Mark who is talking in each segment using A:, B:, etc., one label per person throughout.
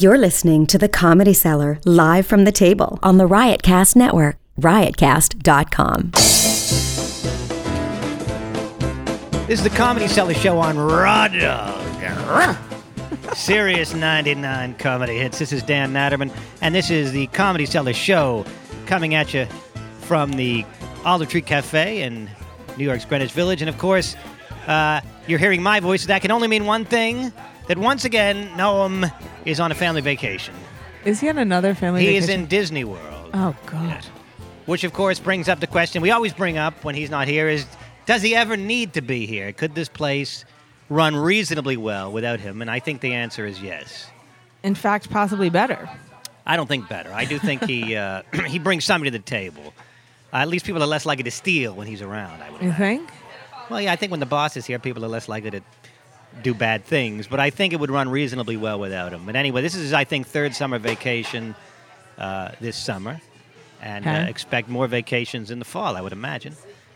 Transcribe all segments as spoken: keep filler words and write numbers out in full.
A: You're listening to The Comedy Cellar, live from the table on the Riotcast Network, riotcast dot com.
B: This is The Comedy Cellar Show on Raw Dog. Sirius ninety-nine Comedy Hits. This is Dan Natterman, and this is The Comedy Cellar Show coming at you from the Olive Tree Cafe in New York's Greenwich Village. And, of course, uh, you're hearing my voice. That can only mean one thing, that once again, Noam is on a family vacation.
C: Is he on another family
B: he
C: vacation?
B: He is in Disney World.
C: Oh, God.
B: Yes. Which, of course, brings up the question we always bring up when he's not here is, does he ever need to be here? Could this place run reasonably well without him? And I think the answer is yes.
C: In fact, possibly better.
B: I don't think better. I do think he uh, he brings somebody to the table. Uh, at least people are less likely to steal when he's around, I would
C: You
B: imagine.
C: think?
B: Well, yeah, I think when the boss is here, people are less likely to do bad things. But I think it would run reasonably well without him. But anyway, this is, I think, third summer vacation uh, this summer. And
C: Okay.
B: uh, expect more vacations in the fall, I would imagine.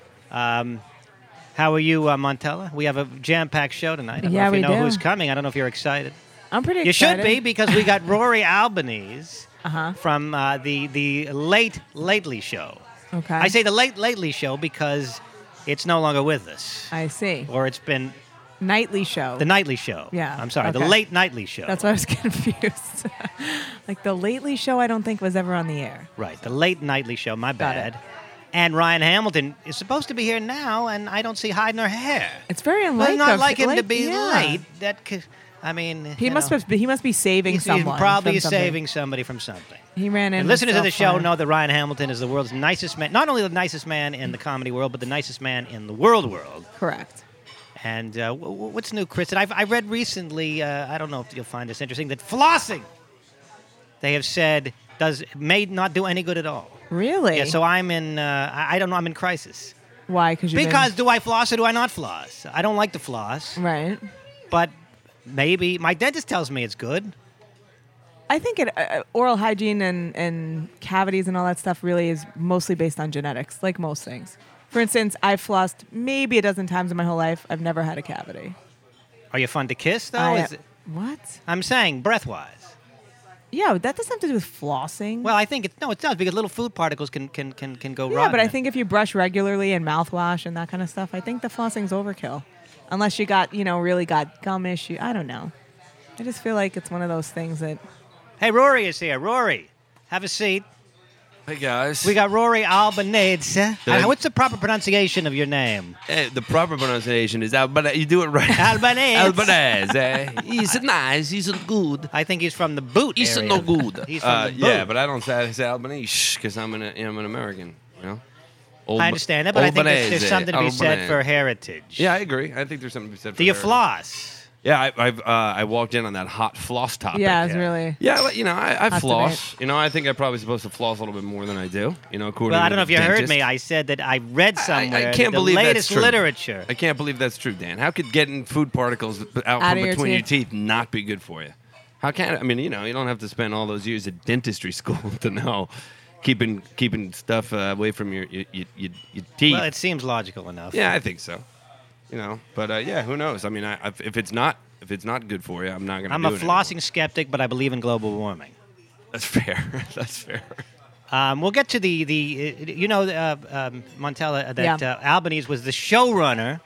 B: Um, how are you, uh, Montella? We have a jam-packed show tonight. I don't
C: Yeah,
B: know if you
C: we
B: know
C: do.
B: who's coming. I don't know if you're excited.
C: I'm pretty
B: You
C: excited.
B: should be, because we got Rory Albanese
C: Uh-huh.
B: from uh, the, the Late Lately Show.
C: Okay.
B: I say the Late Lately Show because it's no longer with us.
C: I see.
B: Or it's been
C: Nightly show.
B: the Nightly Show.
C: Yeah,
B: I'm sorry, the
C: okay.
B: Late Nightly Show.
C: That's why I was confused. Like the Lately show, I don't think was ever on the air.
B: Right, the Late Nightly Show, my
C: Got
B: bad.
C: it.
B: And Ryan Hamilton is supposed to be here now, and I don't see hide nor hair.
C: It's very
B: Well,
C: unlike
B: not
C: of-
B: like him to
C: like-
B: be
C: yeah.
B: late. That could, I mean,
C: He
B: you
C: must
B: know,
C: be. He must be saving
B: he's,
C: someone.
B: He's probably
C: from something.
B: saving somebody from something.
C: He ran in.
B: And listeners of the show
C: himself
B: know that Ryan Hamilton is the world's nicest man. Not only the nicest man in the comedy world, but the nicest man in the world world.
C: Correct.
B: And uh, w- w- what's new, Chris? And I've, I read recently, uh, I don't know if you'll find this interesting, that flossing, they have said, does may not do any good at all.
C: Really?
B: Yeah, so I'm in, uh, I I don't know, I'm in crisis.
C: Why? Because you.
B: Because do I floss or do I not floss? I don't like to floss,
C: Right.
B: but maybe my dentist tells me it's good.
C: I think it, uh, oral hygiene and, and cavities and all that stuff really is mostly based on genetics, like most things. For instance, I've flossed maybe a dozen times in my whole life. I've never had a cavity.
B: Are you fun to kiss, though?
C: I-
B: Is it,
C: What?
B: I'm saying breath-wise.
C: Yeah, but that doesn't have to do with flossing.
B: Well, I think it, no, it does, because little food particles can, can, can, can go
C: yeah,
B: rotten.
C: but I think if you brush regularly and mouthwash and that kind of stuff, I think the flossing's overkill. Unless you got, you know, really got gum issue. I don't know. I just feel like it's one of those things that.
B: Hey, Rory is here. Rory, have a seat.
D: Hey, guys.
B: We got Rory Albanese. Uh,
D: I-
B: what's the proper pronunciation of your name?
D: Eh, the proper pronunciation is Albanese. You do it right.
B: Albanese.
D: Albanese. He's nice. He's good.
B: I think he's from the boot
D: He's
B: area.
D: no good.
B: He's from
D: Uh,
B: the boot.
D: yeah, but I don't say, I say Albanese because I'm an I'm an American. You know. Old
B: I understand that, but I think there's, there's
D: Albanese,
B: something to be said
D: Albanese.
B: for heritage.
D: Yeah, I agree. I think there's something to be said for
B: Do you
D: heritage.
B: floss?
D: Yeah, I, I've uh, I walked in on that hot floss topic.
C: Yeah, it's really.
D: Yeah, but, you know, I, I
C: Hot
D: floss. You know, I think I'm probably supposed to floss a little bit more than I do. You know, according
B: Well,
D: to
B: I don't know if
D: the
B: you heard
D: dentist.
B: me. I said that I read
D: I-
B: somewhere
D: I, can't
B: the
D: believe
B: latest
D: that's true.
B: literature.
D: I can't believe that's true, Dan. How could getting food particles out,
C: Out
D: from
C: of your
D: between your
C: teeth.
D: teeth not be good for you? How can it? I mean, you know, you don't have to spend all those years at dentistry school to know keeping keeping stuff uh, away from your your, your, your your teeth.
B: Well, it seems logical enough.
D: yeah, I think so. You know, but uh, yeah, who knows? I mean, I, if if it's not if it's not good for you, I'm not going to.
B: I'm
D: do
B: a
D: it anymore.
B: flossing skeptic, but I believe in global warming.
D: That's fair. That's fair.
B: Um, we'll get to the, the uh, you know, uh, um, Montella, that
C: Yeah.
B: uh, Albanese was the showrunner.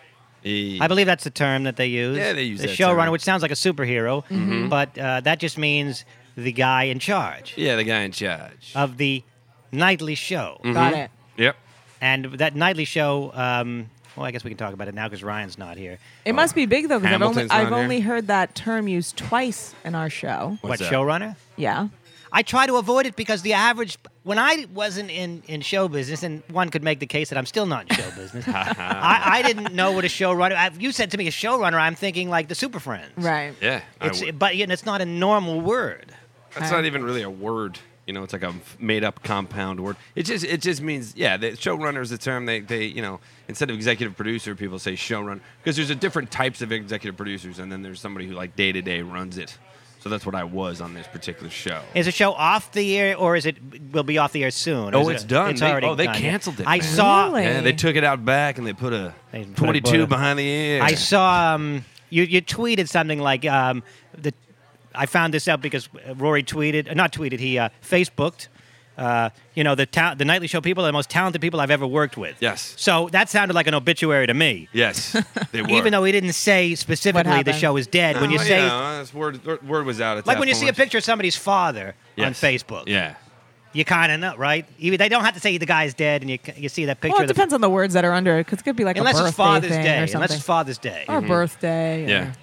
B: I believe that's the term that they use.
D: Yeah, they use
B: the
D: that
B: showrunner,
D: term.
B: which sounds like a superhero,
C: Mm-hmm.
B: but uh, that just means the guy in charge
D: Yeah, the guy in charge.
B: of the nightly show.
C: Got it.
D: Yep.
B: And that nightly show, um, well, I guess we can talk about it now because Ryan's not here.
C: It must be big though, because I've only
D: Hamilton's on
C: I've
D: there.
C: only heard that term used twice in our show.
D: What's
B: what,
D: that?
B: showrunner?
C: Yeah.
B: I try to avoid it because the average, when I wasn't in, in show business, and one could make the case that I'm still not in show business, I, I didn't know what a showrunner, I, you said to me a showrunner, I'm thinking like the Super Friends.
C: Right.
D: Yeah. I
B: It's,
D: would-
B: but yet it's not a normal word.
D: That's not even really a word. You know, it's like a made-up compound word. It just it just means yeah. The showrunner is a term they they you know instead of executive producer, people say showrunner because there's a different types of executive producers, and then there's somebody who like day to day runs it. So that's what I was on this particular show.
B: Is the show off the air, or is it will be off the air soon? Or
D: Oh,
B: is
D: it's
B: it-
D: done.
B: It's
D: They-
B: already
D: oh, they
B: done.
D: canceled it,
B: I
D: man.
B: saw.
C: Really?
D: Yeah, they took it out back and they put a
B: They put a-
D: twenty-two
B: put a-
D: behind the ear.
B: I saw um, you. You tweeted something like um, the. I found this out because Rory tweeted, uh, not tweeted, he uh, Facebooked. Uh, you know, the ta- the Nightly Show people are the most talented people I've ever worked with.
D: Yes.
B: So that sounded like an obituary to me.
D: Yes, they were.
B: Even though he didn't say specifically the
C: happened?
B: show is dead.
D: No,
B: when you say,
D: know, it's word, word was out at
B: like
D: that
B: when you see a
D: point.
B: picture of somebody's father on
D: Yes.
B: Facebook,
D: Yeah.
B: you kind of know, right? You, they don't have to say the guy's dead, and you you see that picture.
C: Well, it
B: of the,
C: depends on the words that are under it, because it could be like
B: unless
C: a birthday
B: it's Father's
C: thing
B: Day,
C: or something.
B: unless it's Father's Day.
C: or a birthday.
D: Yeah.
C: Or,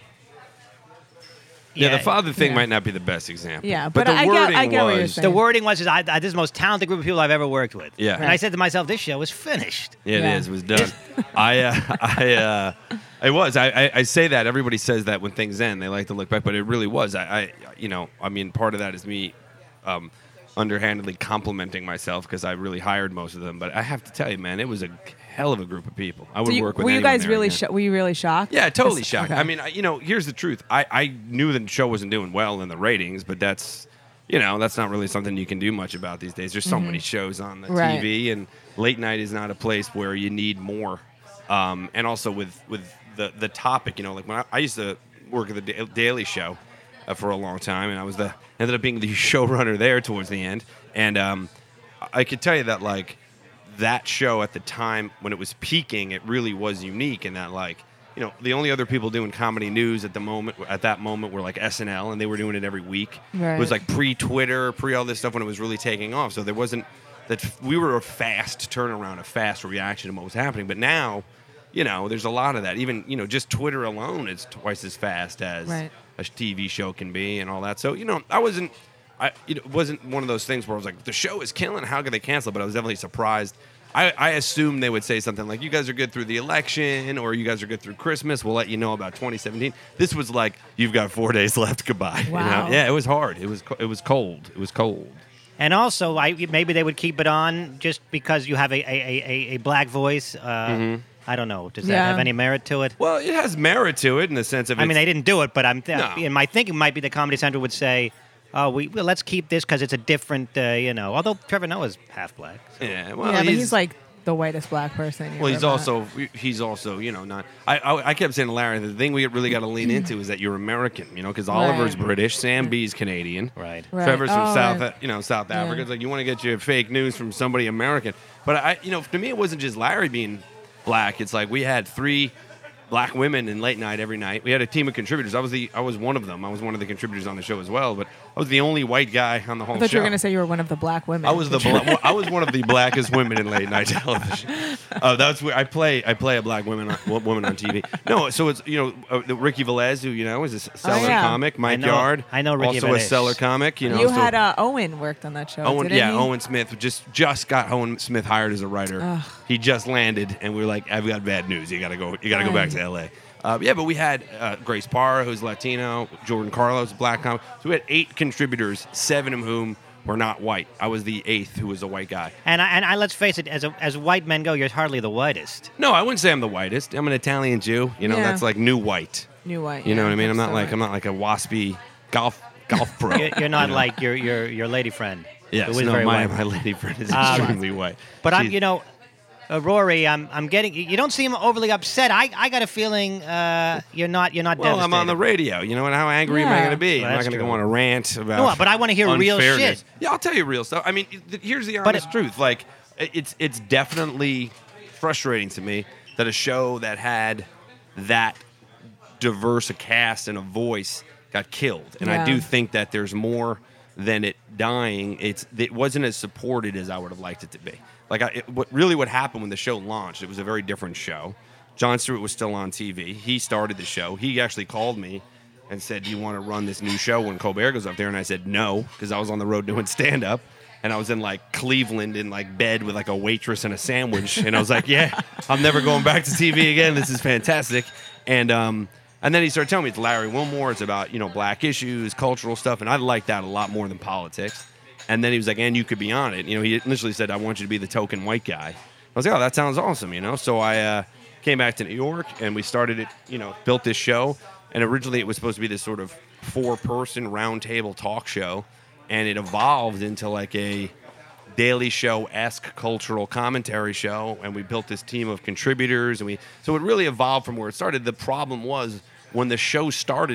D: Yeah, the father thing
C: Yeah.
D: might not be the best example.
C: Yeah,
D: but,
C: but
D: the
C: I get-
D: wording
C: I get what you're
D: was.
C: saying.
B: The wording was, is I, I, this is the most talented group of people I've ever worked with.
D: Yeah.
B: And I said to myself, this show is finished.
D: Yeah,
C: Yeah.
D: it is. It was done. I, uh, I, uh, it was. I, I, I say that everybody says that when things end, they like to look back, but it really was. I, I you know, I mean, part of that is me, um, underhandedly complimenting myself because I really hired most of them. But I have to tell you, man, it was a hell of a group of people. I would
C: Do you-
D: work with.
C: were you
D: anyone
C: guys
D: there
C: really?
D: again.
C: Sho- were you really shocked?
D: Yeah, totally
C: Just-
D: shocked.
C: okay.
D: I mean, I, you know, here's the truth. I, I knew that the show wasn't doing well in the ratings, but that's, you know, that's not really something you can do much about these days. There's so many shows on the
C: Right.
D: T V, and late night is not a place where you need more. Um, and also with with the the topic, you know, like when I, I used to work at the Da- Daily Show uh, for a long time, and I was the ended up being the showrunner there towards the end, and um, I could tell you that like. That show at the time when it was peaking, it really was unique in that, like, you know, the only other people doing comedy news at the moment, at that moment, were like S N L, and they were doing it every week.
C: Right.
D: It was like pre-Twitter, pre all this stuff when it was really taking off. So there wasn't that we were a fast turnaround, a fast reaction to what was happening. But now, you know, there's a lot of that. Even you know, just Twitter alone is twice as fast as
C: Right.
D: a T V show can be, and all that. So you know, I wasn't. I, it wasn't one of those things where I was like, the show is killing. How could they cancel it? But I was definitely surprised. I, I assumed they would say something like, you guys are good through the election, or you guys are good through Christmas. We'll let you know about twenty seventeen. This was like, you've got four days left. Goodbye. You know?
C: Wow.
D: Yeah, it was hard. It was co- it was cold. It was cold.
B: And also, I, maybe they would keep it on just because you have a, a, a, a black voice. Uh, I don't know. Does that
C: Yeah.
B: have any merit to it?
D: Well, it has merit to it in the sense of
B: I mean,
D: it's-
B: they didn't do it, but I'm th-
D: No.
B: in my thinking might be the Comedy Central would say, "Oh, we well, let's keep this because it's a different, uh, you know." Although Trevor Noah's half black. So.
D: Yeah, well,
C: yeah, but
D: he's,
C: he's like the whitest black person. you've
D: Well, he's
C: ever met.
D: also he's also you know not. I I, I kept saying to Larry, the thing we really got to lean into is that you're American, you know, because Oliver's
C: Right.
D: British, Sam B's Canadian,
B: Right.
C: Right.
D: Trevor's from
C: Oh,
D: South,
C: right.
D: you know, South
C: Yeah.
D: Africa. It's like you want to get your fake news from somebody American, but I, you know, to me it wasn't just Larry being black. It's like we had three black women in late night every night. We had a team of contributors. I was the I was one of them. I was one of the contributors on the show as well, but I was the only white guy on the whole
C: I thought
D: show.
C: you were going to say you were one of the black women.
D: I was the bla- I was one of the blackest women in late night television. Uh, that's where I play. I play a black woman on, woman on T V. No, so it's you know uh, the Ricky Velez, who you know is a seller
C: yeah.
D: comic. Mike
B: know-
D: Yard,
B: I know Ricky
D: also a
B: Velez.
D: seller comic. You know,
C: You
D: so
C: had uh, Owen worked on that show.
D: Owen.
C: didn't
D: Yeah,
C: he?
D: Owen Smith just just got Owen Smith hired as a writer.
C: Ugh.
D: He just landed, and we were like, "I've got bad news. You got to go. You got to go back to L A." Uh, yeah, but we had uh, Grace Parra, who's Latino, Jordan Carlos, black comic. So we had eight contributors, seven of whom were not white. I was the eighth who was a white guy.
B: And I, and I, let's face it, as a, as white men go, you're hardly the whitest.
D: No, I wouldn't say I'm the whitest. I'm an Italian Jew. You know,
C: Yeah.
D: that's like new white.
C: New white.
D: You know
C: yeah,
D: what I mean? I'm not
C: so
D: like
C: right.
D: I'm not like a waspy golf golf pro.
B: You're, you're not
D: You know?
B: like your your your lady friend.
D: yes,
B: who is
D: no,
B: very
D: my
B: white.
D: my lady friend is
B: Um,
D: extremely white.
B: But I'm,
D: She's-
B: you know, uh, Rory, I'm I'm getting. You don't seem overly upset. I, I got a feeling uh, you're not you're not
D: well, I'm
B: devastated.
D: on the radio. You know, and how angry am I
C: Yeah.
D: going to be?
B: Well,
D: I'm not
B: that's
D: going to
B: true.
D: go on a rant about.
B: No, but I wanna hear real
D: unfairness.
B: shit.
D: Yeah, I'll tell you real stuff. I mean, th- here's the
B: But
D: honest
B: it-
D: truth. Like, it's it's definitely frustrating to me that a show that had that diverse a cast and a voice got killed. And I
C: Yeah.
D: do think that there's more than it dying. It's it wasn't as supported as I would have liked it to be. Like, I, it, what really what happened when the show launched? It was a very different show. Jon Stewart was still on T V. He started the show. He actually called me and said, "Do you want to run this new show when Colbert goes up there?" And I said no, because I was on the road doing stand up. And I was in like Cleveland in like bed with like a waitress and a sandwich. And I was like, yeah, I'm never going back to T V again. This is fantastic. And um, and then he started telling me it's Larry Wilmore. It's about, you know, black issues, cultural stuff. And I like that a lot more than politics. And then he was like, and you could be on it. You know, he initially said, I want you to be the token white guy. I was like, oh, that sounds awesome, you know? So I uh, came back to New York and we started it, you know, built this show. And originally it was supposed to be this sort of four-person roundtable talk show. And it evolved into like a Daily Show-esque cultural commentary show, and we built this team of contributors, and we so it really evolved from where it started. The problem was when the show started, it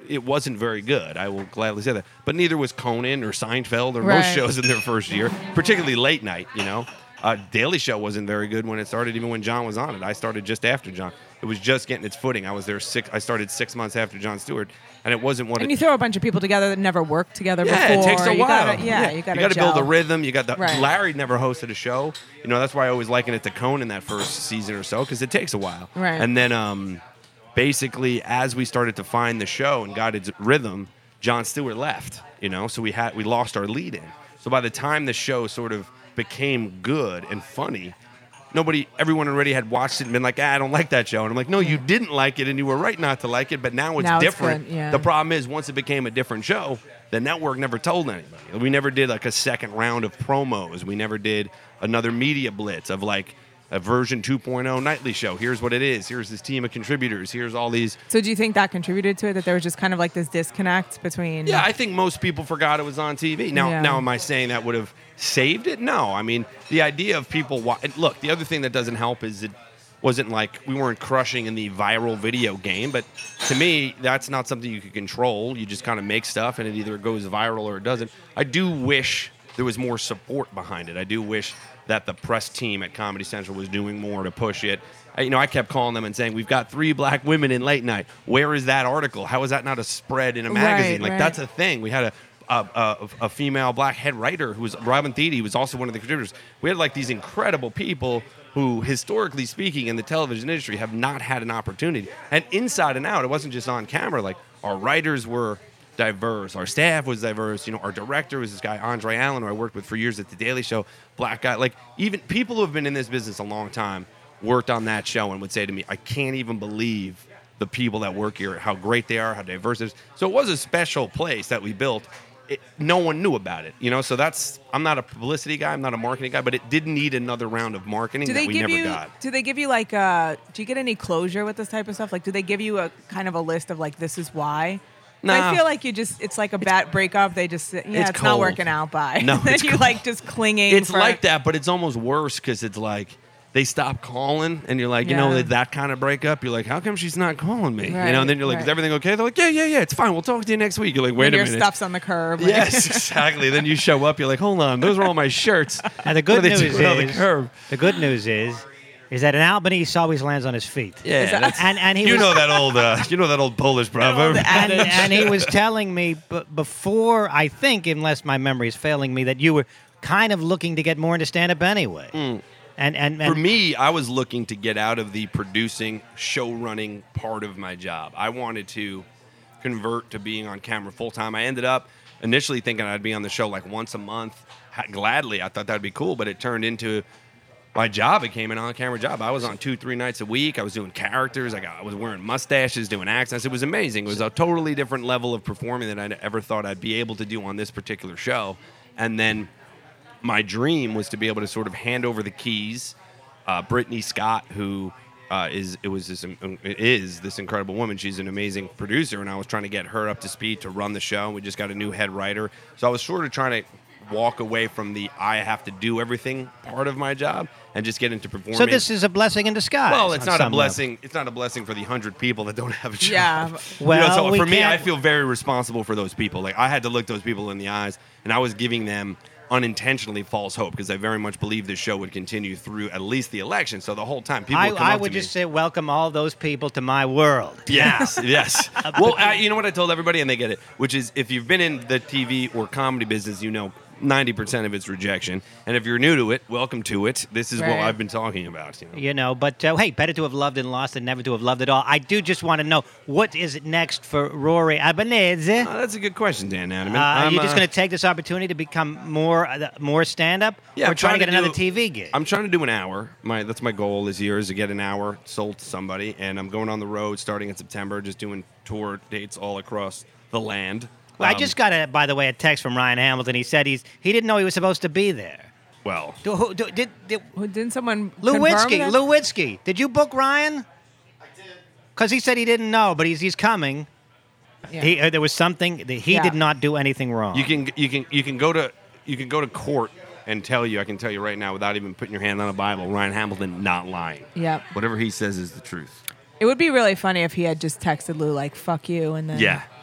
D: it wasn't very good. I will gladly say that. But neither was Conan or Seinfeld or
C: Right.
D: most shows in their first year, particularly late night, you know. Uh, Daily Show wasn't very good when it started, even when John was on it. I started just after John. It was just getting its footing. I was there six. I started six months after Jon Stewart, and it wasn't what
C: And
D: it.
C: you throw a bunch of people together that never worked together
D: Yeah,
C: before.
D: it takes a
C: You
D: while.
C: gotta- yeah, you got
D: you got to build a
C: gel.
D: rhythm. You got the
C: Right.
D: Larry never hosted a show. You know that's why I always liken it to Conan that first season or so because it takes a while.
C: Right.
D: And then um, basically as we started to find the show and got its rhythm, Jon Stewart left. You know, so we had we lost our lead in. So by the time the show sort of became good and funny, nobody, everyone already had watched it and been like, ah, I don't like that show. And I'm like, no, you didn't like it and you were right not to like it, but now it's
C: Now it's
D: different.
C: good, yeah.
D: The problem is once it became a different show, the network never told anybody. We never did like a second round of promos. We never did another media blitz of like a version two point oh nightly show. Here's what it is. Here's this team of contributors. Here's all these.
C: So do you think that contributed to it, that there was just kind of like this disconnect between...
D: Yeah, I think most people forgot it was on T V. Now,
C: Yeah.
D: now, am I saying that would have saved it? No. I mean, the idea of people. Wa- and look, the other thing that doesn't help is it wasn't like we weren't crushing in the viral video game. But to me, that's not something you can control. You just kind of make stuff, and it either goes viral or it doesn't. I do wish there was more support behind it. I do wish that the press team at Comedy Central was doing more to push it. I- You know, I kept calling them and saying, we've got three black women in late night. Where is that article? How is that not a spread in a magazine?
C: Right,
D: like,
C: right.
D: that's a thing. We had a a, a, a female black head writer who was Robin Thede, who was also one of the contributors. We had like these incredible people who, historically speaking, in the television industry have not had an opportunity. And inside and out, it wasn't just on camera. Like, our writers were diverse. Our staff was diverse. You know, our director was this guy, Andre Allen, who I worked with for years at The Daily Show, black guy. Like, even people who have been in this business a long time worked on that show and would say to me, I can't even believe the people that work here, how great they are, how diverse it is. So it was a special place that we built. It, no one knew about it, you know. So that's. I'm not a publicity guy. I'm not a marketing guy. But it did need another round of marketing
C: Do
D: that
C: they
D: we
C: give
D: never
C: you?
D: got.
C: Do they give you like? Uh, do you get any closure with this type of stuff? Like, do they give you a kind of a list of like, this is why?
D: Nah.
C: I feel like you just. It's like a bad breakup. They just. Yeah, it's,
D: it's
C: not
D: cold.
C: working out. Bye.
D: No,
C: then
D: it's
C: you
D: cold.
C: like just clinging.
D: It's
C: for,
D: like that, but it's almost worse because it's like they stop calling, and you're like, you
C: Yeah.
D: know, that, that kind of breakup. You're like, how come she's not calling me? You know,
C: Right,
D: and then you're like,
C: right.
D: is everything okay? They're like, yeah, yeah, yeah, it's fine. We'll talk to you next week. You're like, wait
C: and
D: a
C: your
D: minute.
C: stuff's on the curb. like-
D: Yes, exactly. Then you show up. You're like, hold on, those are all my shirts.
B: And the
D: What
B: good
D: are they
B: news
D: doing on the
B: is,
D: curb?
B: the good news is, is that in Albany, he always lands on his feet.
D: Yeah,
C: that-
D: that's-
B: And and he
D: you
B: was,
D: know that old, uh, you know that old Polish proverb.
B: and, and he was telling me b- before, I think, unless my memory is failing me, that you were kind of looking to get more into stand-up anyway. And, and, and
D: For me, I was looking to get out of the producing, show running part of my job. I wanted to convert to being on camera full time. I ended up initially thinking I'd be on the show like once a month. Ha- Gladly, I thought that'd be cool, but it turned into my job. It became an on camera job. I was on two, three nights a week. I was doing characters. I, got, I was wearing mustaches, doing accents. It was amazing. It was a totally different level of performing than I ever thought I'd be able to do on this particular show. And then my dream was to be able to sort of hand over the keys. Uh, Brittany Scott, who uh, is it was this um, is this incredible woman. She's an amazing producer, and I was trying to get her up to speed to run the show. We just got a new head writer, so I was sort of trying to walk away from the I have to do everything part of my job and just get into performing.
B: so this is a blessing in disguise.
D: well, it's
B: on
D: not a
B: some
D: blessing. It's not a blessing for the hundred people that don't have a job.
C: Yeah.
D: You know,
B: Well,
D: so
B: we
D: for me, I
B: can't-
D: feel very responsible for those people. Like I had to look those people in the eyes, and I was giving them unintentionally false hope because I very much believe this show would continue through at least the election. So the whole time, people
B: I,
D: would come
B: I
D: up
B: would
D: to
B: just
D: me.
B: say, welcome all those people to my world.
D: Yes, yes. Well, I, you know what I told everybody, and they get it, which is if you've been in the T V or comedy business, you know ninety percent of it's rejection. And if you're new to it, welcome to it. This is what
C: Right.
D: I've been talking about. You know?
B: You know, but uh, hey, better to have loved and lost than never to have loved at all. I do just want to know, what is next for Rory Albanese?
D: Uh, that's a good question, Dan Natterman.
B: Uh, are
D: I'm,
B: you just
D: uh,
B: going to take this opportunity to become more uh, more stand-up?
D: Yeah,
B: or
D: I'm
B: trying to get another
D: do-
B: T V gig?
D: I'm trying to do an hour. My that's my goal this year is to get an hour sold to somebody, and I'm going on the road starting in September, just doing tour dates all across the land.
B: Well, I
D: Um,
B: just got, a, by the way, a text from Ryan Hamilton. He said he's he didn't know he was supposed to be there.
D: well.
B: Do, who, do, did, did
C: Who- Didn't someone
B: Lewinsky,
C: confirm that?
B: Lewinsky, did you book Ryan? I did. Because he said he didn't know, but he's he's coming.
C: Yeah.
B: He, uh, there was something that he
C: Yeah.
B: did not do anything wrong.
D: You can you can you can go to you can go to court and tell you. I can tell you right now without even putting your hand on a Bible. Ryan Hamilton not lying.
C: Yep.
D: Whatever he says is the truth.
C: It would be really funny if he had just texted Lou like "fuck you" and then
D: Yeah.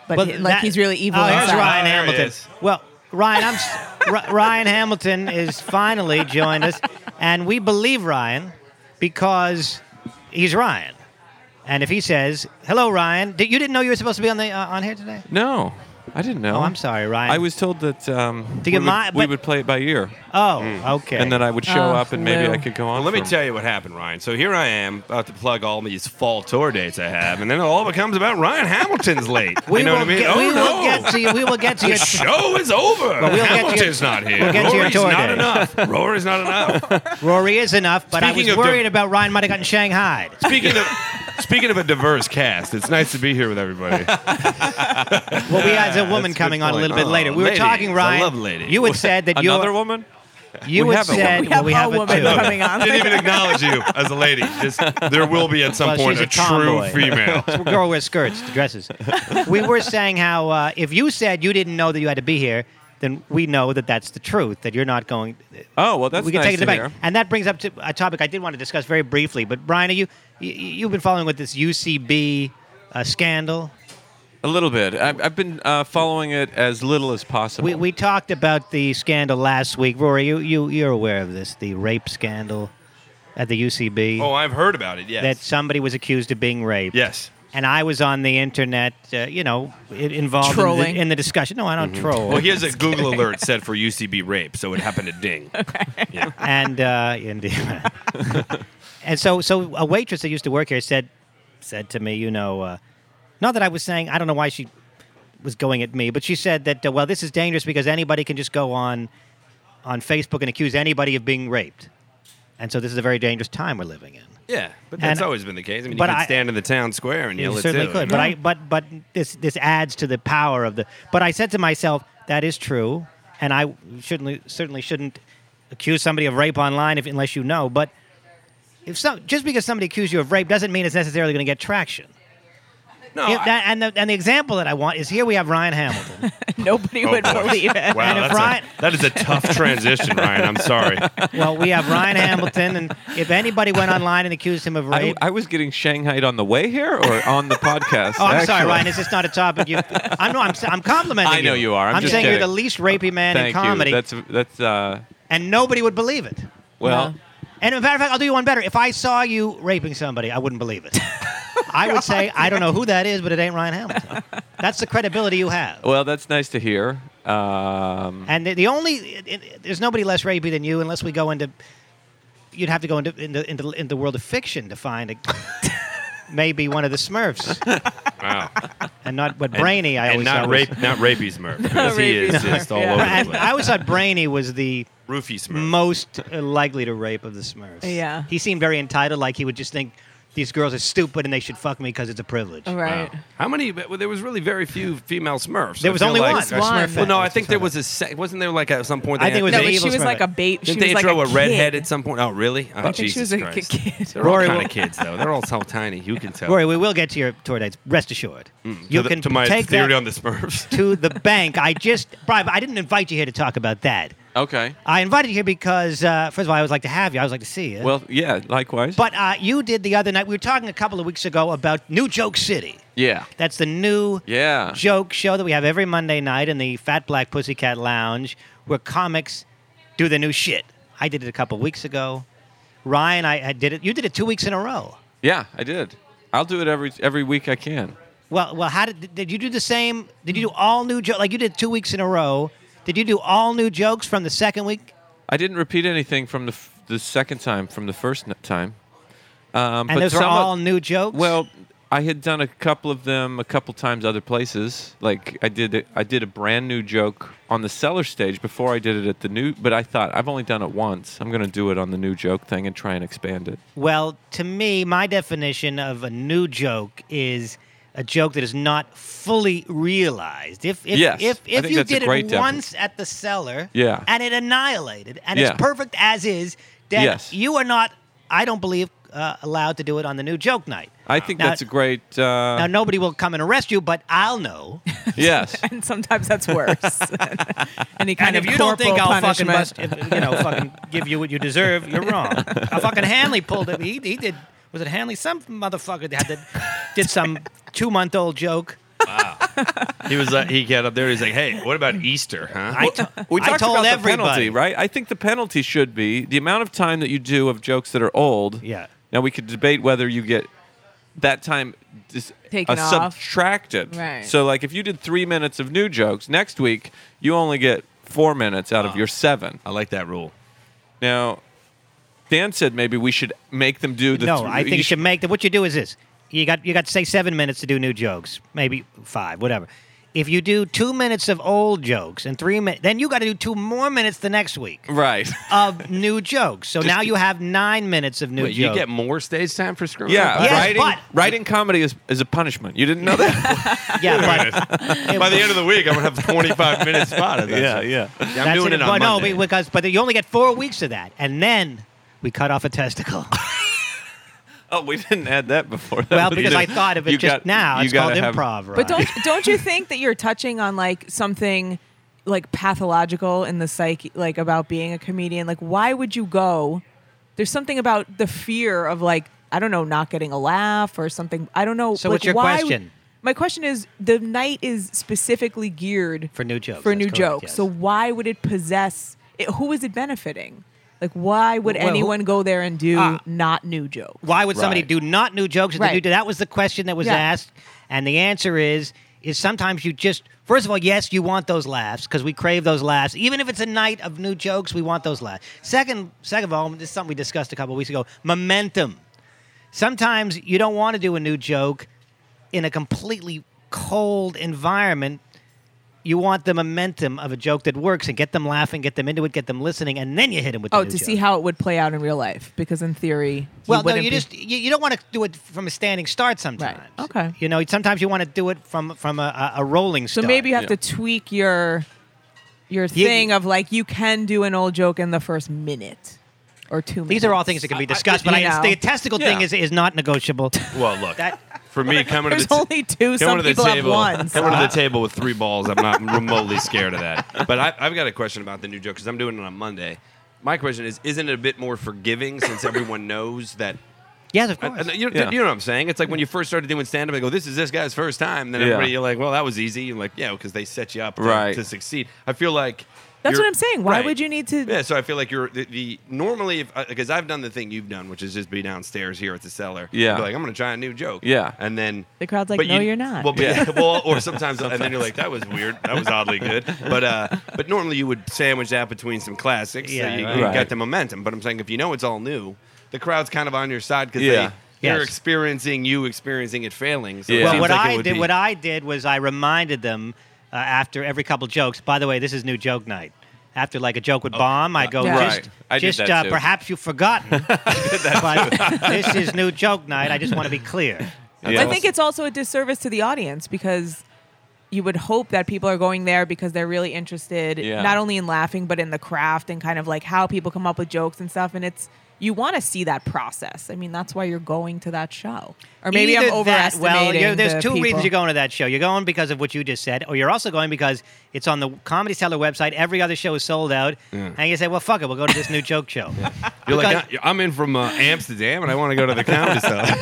C: but
B: Well,
C: he- like
B: that-
C: he's really evil.
B: Oh, here's
C: inside.
B: Ryan
D: There he
B: Hamilton.
D: is.
B: Well, Ryan, I'm s- R- Ryan Hamilton is finally joined us, and we believe Ryan because he's Ryan. And if he says, "Hello, Ryan," did, you didn't know you were supposed to be on the uh, on here today?
E: No, I didn't know.
B: Oh, I'm sorry, Ryan.
E: I was told that um,
B: Do
E: we,
B: you
E: would,
B: mind-
E: we
B: but-
E: would play it by ear,
B: Oh, okay.
E: and then I would show
C: Oh,
E: up, and maybe
C: Lou.
E: I could go on.
D: Well, let me
E: for 'em.
D: tell you what happened, Ryan. So here I am, about to plug all these fall tour dates I have, and then it all becomes about Ryan Hamilton's late.
B: we
D: you know
B: will
D: what I mean?
B: get,
D: oh
B: we
D: no,
B: will get to you. We will get to
D: the
B: your
D: show is over.
B: But we'll get to your-
D: Hamilton's not here.
B: we'll get to your
D: Rory's
B: tour
D: not
B: date.
D: enough. Rory's not enough.
B: Rory is enough, but
D: Speaking
B: I was
D: of
B: worried
D: the-
B: about Ryan might have gotten shanghaied.
D: Speaking of speaking of a diverse cast, it's nice to be here with everybody.
B: Well, we had a woman
D: That's a
B: coming
D: good
B: on a little bit
D: point.
B: later.
D: Oh,
B: We were
D: ladies.
B: talking, Ryan.
D: I love ladies.
B: You had said that
E: Another
B: you're,
E: woman.
B: You
E: We
B: had
E: have a
B: said
E: woman.
C: We have
B: well, we
C: a
B: have a
C: woman
B: two.
C: coming on.
D: Didn't even acknowledge you as a lady. Just there will be at some
B: Well,
D: point
B: she's
D: a,
B: a
D: true
B: tomboy.
D: female.
B: It's a girl wears skirts, dresses. We were saying how uh, if you said you didn't know that you had to be here, then we know that that's the truth. That you're not going.
E: Oh well, that's
B: we can
E: nice
B: take it
E: to
B: back,
E: hear.
B: and that brings up to a topic I did want to discuss very briefly. But Brian, are you, you you've been following with this U C B uh, scandal?
E: A little bit. I've, I've been uh, following it as little as possible.
B: We we talked about the scandal last week. Rory, you you you're aware of this, the rape scandal at the U C B.
D: Oh, I've heard about it. Yes.
B: That somebody was accused of being raped.
D: yes.
B: And I was on the internet, uh, you know, i- involved in
C: Trolling.
B: the, in the discussion. No, I don't troll.
D: Well, here's a Google alert said for U C B rape, so it happened to ding. Yeah.
B: and uh, indeed. And so, so a waitress that used to work here said, said to me, you know, uh, not that I was saying, I don't know why she was going at me, but she said that, uh, well, this is dangerous because anybody can just go on, on Facebook and accuse anybody of being raped, and so this is a very dangerous time we're living in.
D: Yeah, but that's
B: And-
D: always been the case. I mean, you
B: but
D: can
B: I-
D: stand in the town square and yell
B: You
D: it
B: certainly
D: too.
B: could, but I, but but this this adds to the power of the. But I said to myself, that is true, and I shouldn't certainly shouldn't accuse somebody of rape online if unless you know. But if so, just because somebody accused you of rape doesn't mean it's necessarily going to get traction.
D: no,
B: If
D: I-
B: that, and the and the example that I want is here we have Ryan Hamilton.
C: Nobody
D: Oh,
C: would
D: boy.
C: believe it.
D: Wow,
B: And if
D: that's
B: Ryan-
D: a, that is a tough transition, Ryan. I'm sorry.
B: Well, we have Ryan Hamilton, and if anybody went online and accused him of
E: I,
B: rape.
E: I was getting shanghaied on the way here or on the podcast.
B: Oh, I'm sorry,
E: actually.
B: Ryan. Is this not a topic you? I'm no, I'm I'm complimenting
E: I know you are. I'm just
B: saying you're
E: kidding.
B: the least rapey man
E: Thank
B: in comedy.
E: you. That's that's uh.
B: and nobody would believe it.
E: Well,
C: No.
B: And as a matter of fact, I'll do you one better. If I saw you raping somebody, I wouldn't believe it. I would say, I don't know who that is, but it ain't Ryan Hamilton. That's the credibility you have.
E: well, that's nice to hear. Um,
B: And the, the only, it, it, there's nobody less rapey than you unless we go into, you'd have to go into into, into, into the world of fiction to find a, maybe one of the Smurfs.
D: Wow.
B: And not what Brainy, I
D: and
B: always
D: not
B: thought was-
D: rape, not rapey Smurf. Because he
C: rapey
D: is
C: Smurf,
D: just all
C: yeah.
D: over the
B: And
D: place.
B: I always thought Brainy was the
D: Roofie Smurf.
B: most uh, likely to rape of the Smurfs.
C: Yeah.
B: He seemed very entitled, like he would just think these girls are stupid and they should fuck me because it's a privilege.
C: Right.
D: Wow. How many? Well, there was really very few female Smurfs.
B: There
D: I
B: was
D: feel
B: only
D: like-
B: one.
C: Just one.
B: Smurfette.
D: Well, no, I
B: Just
D: think there
B: Smurfette.
D: was a. Se- wasn't there like at some point? They
B: I think it was
D: had,
C: No,
B: the
C: but
B: evil
C: she was
B: Smurfette.
C: like a bait. She
D: Didn't
C: was
D: they
C: like
D: throw a,
C: a
D: redhead
C: kid.
D: at some point? Oh, really? Oh,
C: I think she
D: Jesus
C: was a
D: Christ.
C: kid.
D: They're
B: Rory,
D: all kind
B: well-
D: of kids, though. They're all so tiny. You can tell.
B: Rory, we will get to your tour dates. Rest assured.
D: to,
B: You
D: the-
B: can
D: to my
B: take
D: theory
B: that
D: on the Smurfs.
B: to the bank. I just, Brian, I didn't invite you here to talk about that.
E: okay.
B: I invited you here because, uh, first of all, I always like to have you. I always like to see you.
E: Well, yeah. Likewise.
B: but uh, you did the other night. We were talking a couple of weeks ago about New Joke City.
E: yeah.
B: That's the new
E: Yeah.
B: joke show that we have every Monday night in the Fat Black Pussycat Lounge, where comics do the new shit. I did it a couple weeks ago. Ryan, I, I did it. You did it two weeks in a row.
E: Yeah, I did. I'll do it every every week I can.
B: Well, well, how did did you do the same? Did you do all new jokes? Like you did two weeks in a row. Did you do all new jokes from the second week?
E: I didn't repeat anything from the f- the second time from the first n- time. Um,
B: And
E: but
B: those were
E: some of-
B: all new jokes.
E: Well, I had done a couple of them a couple times other places. Like I did, a, I did a brand new joke on the cellar stage before I did it at the new. But I thought I've only done it once. I'm going to do it on the new joke thing and try and expand it.
B: well, to me, my definition of a new joke is a joke that is not fully realized. If if
E: Yes,
B: if,
E: I
B: if
E: think
B: you
E: that's a
B: did
E: great
B: it
E: defi-
B: once at the cellar,
E: Yeah.
B: and it annihilated, and
E: Yeah.
B: it's perfect as is, then
E: Yes.
B: you are not, I don't believe, uh, allowed to do it on the new joke night.
E: I think
B: Now-
E: that's a great. Uh,
B: Now nobody will come and arrest you, but I'll know.
E: yes.
C: And sometimes that's worse. Any kind
B: And if
C: of
B: you don't think
C: corporal
B: I'll fucking
C: punishment.
B: bust, if, you know, fucking give you what you deserve, you're wrong. A fucking Hanley pulled it. He, he did. Was it Hanley? Some motherfucker had to, did some two month old joke. Wow.
D: He was like, he got up there. He's like, "Hey, what about Easter, huh?"
B: I t-
E: We
B: I
E: talked
B: told
E: about the
B: everybody.
E: penalty, right? I think the penalty should be the amount of time that you do of jokes that are old.
B: Yeah.
E: Now we could debate whether you get that time dis-
C: Taken
E: uh,
C: off.
E: subtracted.
C: Right.
E: So, like, if you did three minutes of new jokes next week, you only get four minutes out of your seven.
D: I like that rule.
E: Now, Dan said maybe we should make them do the.
B: No,
E: th-
B: I think you should make the. What you do is this: you got you got say seven minutes to do new jokes, maybe five, whatever. If you do two minutes of old jokes and three minutes, then you got to do two more minutes the next week
E: Right.
B: of new jokes. So now you have nine minutes of new
D: Wait, you
B: jokes.
D: get more stage time for screwing
E: Yeah,
D: up?
B: Yes,
E: writing,
B: but-
E: writing comedy is, is a punishment. You didn't know that?
B: yeah, but
D: By the end of the week, I'm gonna have twenty-five minute spot. Of that shit.
E: yeah.
D: Yeah, I'm
B: that's
D: doing it, on
B: but no,
D: Monday.
B: because but you only get four weeks of that, and then we cut off a testicle.
E: Oh, we didn't add that before. That
B: well,
E: was-
B: because
E: you
B: I
E: did-
B: thought of it
E: you
B: just
E: got-
B: now.
E: you
B: It's called
E: gotta have-
B: improv, right?
C: But don't don't you think that you're touching on like something like pathological in the psyche, like about being a comedian? Like, why would you go? There's something about the fear of like I don't know, not getting a laugh or something. I don't know.
B: So
C: like,
B: what's your
C: why would-
B: question?
C: My question is: the night is specifically geared
B: For new jokes,
C: For
B: that's
C: new
B: correct,
C: jokes.
B: yes.
C: So why would it possess? It, who is it benefiting? Like, why would
B: Well, who-
C: anyone go there and do
B: Ah.
C: not new jokes?
B: Why would somebody
E: Right.
B: do not new jokes? And
C: Right.
B: they do, that was the question that was
C: Yeah.
B: asked, and the answer is is sometimes you just first of all, yes, you want those laughs because we crave those laughs. Even if it's a night of new jokes, we want those laughs. Second, second of all, this is something we discussed a couple of weeks ago: momentum. Sometimes you don't want to do a new joke in a completely cold environment. You want the momentum of a joke that works and get them laughing, get them into it, get them listening, and then you hit them with the
C: Oh,
B: new
C: to
B: joke.
C: see how it would play out in real life, because in theory,
B: Well,
C: you
B: no,
C: wouldn't
B: you
C: be-
B: just you, you don't want to do it from a standing start. Sometimes,
C: Okay.
B: You know, sometimes you want to do it from from a, a a rolling
C: So
B: start.
C: maybe you have
E: Yeah.
C: to tweak your your
B: You-
C: thing of like you can do an old joke in the first minute or two minutes.
B: these are all things that can be discussed, but
C: you
B: I,
C: know.
B: the testicle thing
E: Yeah.
B: is is not negotiable.
D: Well, look,
B: That
D: for me, coming to
C: There's
D: the t-
C: only two.
D: coming
C: Some
D: to the
C: people
D: table,
C: have one. so-
D: coming to the table with three balls, I'm not remotely scared of that. But I, I've got a question about the new joke because I'm doing it on Monday. My question is: isn't it a bit more forgiving since everyone knows that?
B: yes, of
D: I-
B: course.
D: I- you,
E: Yeah.
D: you know what I'm saying? It's like when you first started doing stand-up, I go, "This is this guy's first time." Then
E: Yeah.
D: everybody, you're like, "Well, that was easy." You're like, "Yeah," because they set you up to,
E: Right.
D: to succeed. I feel like
C: That's
D: you're-
C: what I'm saying. Why
D: right.
C: would you need to?
D: Yeah, so I feel like you're the, the normally if because I've done the thing you've done, which is just be downstairs here at the cellar.
E: Yeah.
D: Be like I'm gonna try a new joke.
E: Yeah.
D: and then
C: The crowd's like,
D: but
C: "No,
D: you-
C: you're not."
D: Well, but,
E: Yeah.
D: well, or sometimes, and then you're like, that was weird. That was oddly good. But uh, but normally you would sandwich that between some classics.
B: Yeah,
D: so you,
B: right.
D: you
E: Right.
D: got the momentum. But I'm saying if you know it's all new, the crowd's kind of on your side because
E: Yeah.
D: they they're
B: Yes.
D: experiencing you experiencing it failing. So
E: Yeah.
D: it
B: well,
D: seems
B: what
D: like it
B: I
D: would
B: did,
D: be-
B: what I did was I reminded them uh, after every couple jokes. By the way, this is new joke night. After like a joke would bomb, I go,
C: Yeah.
B: just,
E: Right. I did
B: just
E: that
B: uh,
E: too.
B: perhaps you've forgotten, but this is new joke night. I just want to be clear.
E: Yeah.
C: I think it's also a disservice to the audience because you would hope that people are going there because they're really interested,
E: Yeah.
C: not only in laughing but in the craft and kind of like how people come up with jokes and stuff. And it's you want to see that process. I mean, that's why you're going to that show. Or maybe
B: Either
C: I'm
B: that-
C: overestimating.
B: well, you're, there's
C: the
B: two
C: people.
B: reasons you're going to that show. You're going because of what you just said, or you're also going because it's on the Comedy Cellar website. Every other show is sold out, and you say, "Well, fuck it, we'll go to this new joke show."
D: You're
B: Because-
D: like, I'm in from uh, Amsterdam and I want to go to the comedy